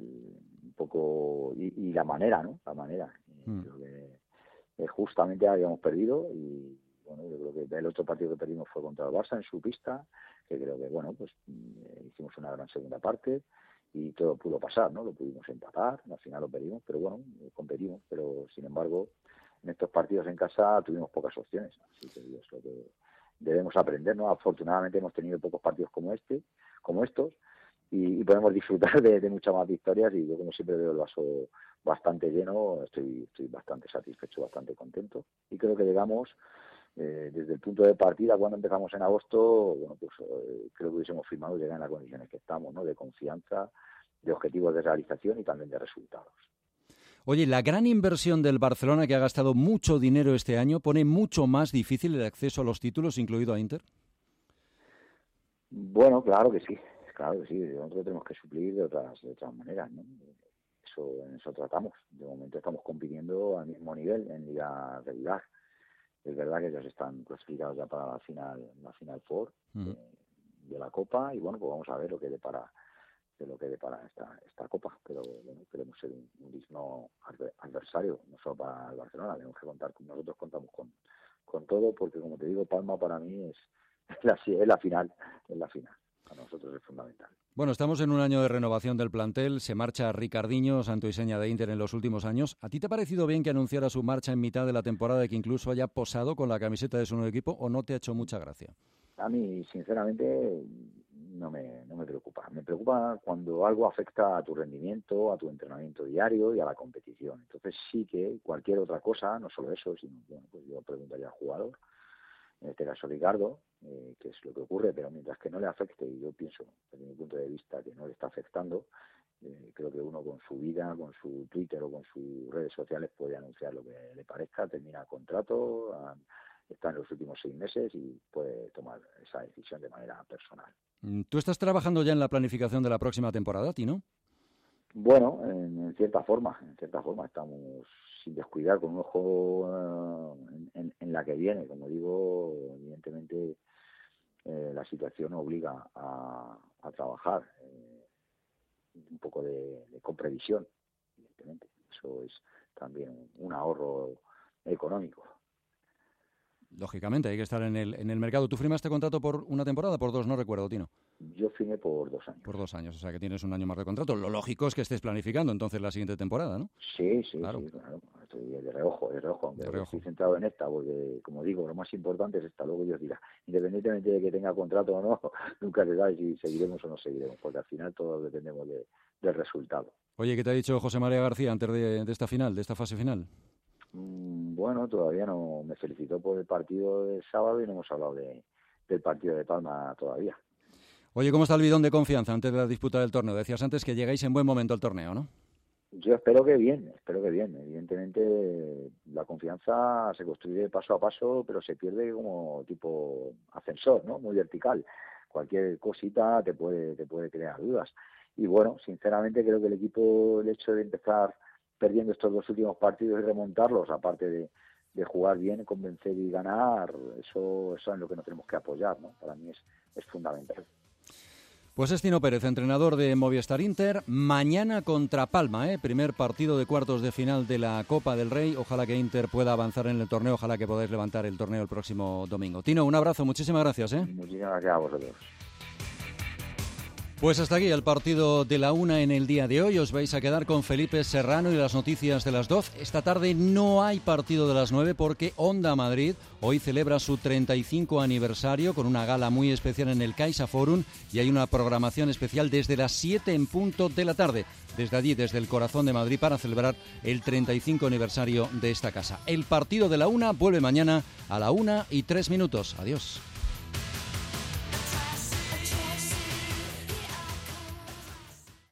un poco, y, y la manera, ¿no? La manera, mm. creo que eh, justamente habíamos perdido y bueno, yo creo que el otro partido que perdimos fue contra el Barça en su pista, que creo que, bueno, pues eh, hicimos una gran segunda parte y todo pudo pasar, ¿no? Lo pudimos empatar, al final lo perdimos, pero bueno, competimos, pero sin embargo, en estos partidos en casa tuvimos pocas opciones, así que es lo que debemos aprender, ¿no? Afortunadamente hemos tenido pocos partidos como este, como estos, y, y podemos disfrutar de, de muchas más victorias y yo como siempre veo el vaso bastante lleno, estoy, estoy bastante satisfecho, bastante contento y creo que llegamos Eh, desde el punto de partida, cuando empezamos en agosto, bueno, pues eh, creo que hubiésemos firmado llegar en las condiciones que estamos, ¿no? De confianza, de objetivos de realización y también de resultados. Oye, la gran inversión del Barcelona, que ha gastado mucho dinero este año, ¿pone mucho más difícil el acceso a los títulos, incluido a Inter? Bueno, claro que sí, claro que sí. Nosotros tenemos que suplir de otras, de otras maneras, ¿no? Eso, en eso tratamos. De momento estamos compitiendo al mismo nivel en liga regular. Es verdad que ellos están clasificados ya para la final, la final four uh-huh. de, de la Copa y bueno, pues vamos a ver lo que depara, de lo que depara esta esta Copa. Pero bueno, queremos ser un, un digno adversario, no solo para el Barcelona, tenemos que contar con nosotros, contamos con, con todo, porque como te digo, Palma para mí es, es, la, es la final, es la final. Para nosotros es fundamental. Bueno, estamos en un año de renovación del plantel. Se marcha Ricardinho, santo y seña de Inter en los últimos años. ¿A ti te ha parecido bien que anunciara su marcha en mitad de la temporada y que incluso haya posado con la camiseta de su nuevo equipo o no te ha hecho mucha gracia? A mí, sinceramente, no me, no me preocupa. Me preocupa cuando algo afecta a tu rendimiento, a tu entrenamiento diario y a la competición. Entonces sí que cualquier otra cosa, no solo eso, sino bueno, pues yo preguntaría al jugador en este caso Ricardo, eh, que es lo que ocurre, pero mientras que no le afecte, y yo pienso, desde mi punto de vista, que no le está afectando, eh, creo que uno con su vida, con su Twitter o con sus redes sociales puede anunciar lo que le parezca, termina el contrato, a, está en los últimos seis meses y puede tomar esa decisión de manera personal. ¿Tú estás trabajando ya en la planificación de la próxima temporada, Tino? Bueno, en, en cierta forma, en cierta forma estamos sin descuidar, con un ojo uh, en, en, en la que viene. Como digo, evidentemente eh, la situación obliga a, a trabajar eh, un poco de, de con previsión, evidentemente. Eso es también un, un ahorro económico. Lógicamente, hay que estar en el, en el mercado. ¿Tú firmaste contrato por una temporada, por dos? No recuerdo, Tino. Yo firmé por dos años. Por dos años, o sea que tienes un año más de contrato. Lo lógico es que estés planificando entonces la siguiente temporada, ¿no? Sí, sí, claro. sí, claro. Estoy de reojo, de reojo, aunque de reojo. Estoy centrado en esta, porque, como digo, lo más importante es esta, luego Dios dirá. Independientemente de que tenga contrato o no, nunca se sabe si seguiremos o no seguiremos, porque al final todos dependemos de, del resultado. Oye, ¿qué te ha dicho José María García antes de, de esta final, de esta fase final? Bueno, todavía no me felicitó por el partido del sábado y no hemos hablado de, del partido de Palma todavía. Oye, ¿cómo está el bidón de confianza antes de la disputa del torneo? Decías antes que llegáis en buen momento al torneo, ¿no? Yo espero que bien, espero que bien. Evidentemente la confianza se construye paso a paso, pero se pierde como tipo ascensor, ¿no? Muy vertical. Cualquier cosita te puede, te puede crear dudas. Y bueno, sinceramente creo que el equipo, el hecho de empezar perdiendo estos dos últimos partidos y remontarlos, aparte de, de jugar bien, convencer y ganar, eso, eso es en lo que nos tenemos que apoyar, ¿no? Para mí es, es fundamental. Pues es Tino Pérez, entrenador de Movistar Inter, mañana contra Palma, ¿eh? Primer partido de cuartos de final de la Copa del Rey. Ojalá que Inter pueda avanzar en el torneo, ojalá que podáis levantar el torneo el próximo domingo. Tino, un abrazo, muchísimas gracias. ¿eh? Muchísimas gracias a vosotros. Pues hasta aquí el partido de la una en el día de hoy. Os vais a quedar con Felipe Serrano y las noticias de las doce. Esta tarde no hay partido de las nueve porque Onda Madrid hoy celebra su treinta y cinco aniversario con una gala muy especial en el Caixa Forum y hay una programación especial desde las siete en punto de la tarde. Desde allí, desde el corazón de Madrid, para celebrar el treinta y cinco aniversario de esta casa. El partido de la una vuelve mañana a la una y tres minutos. Adiós.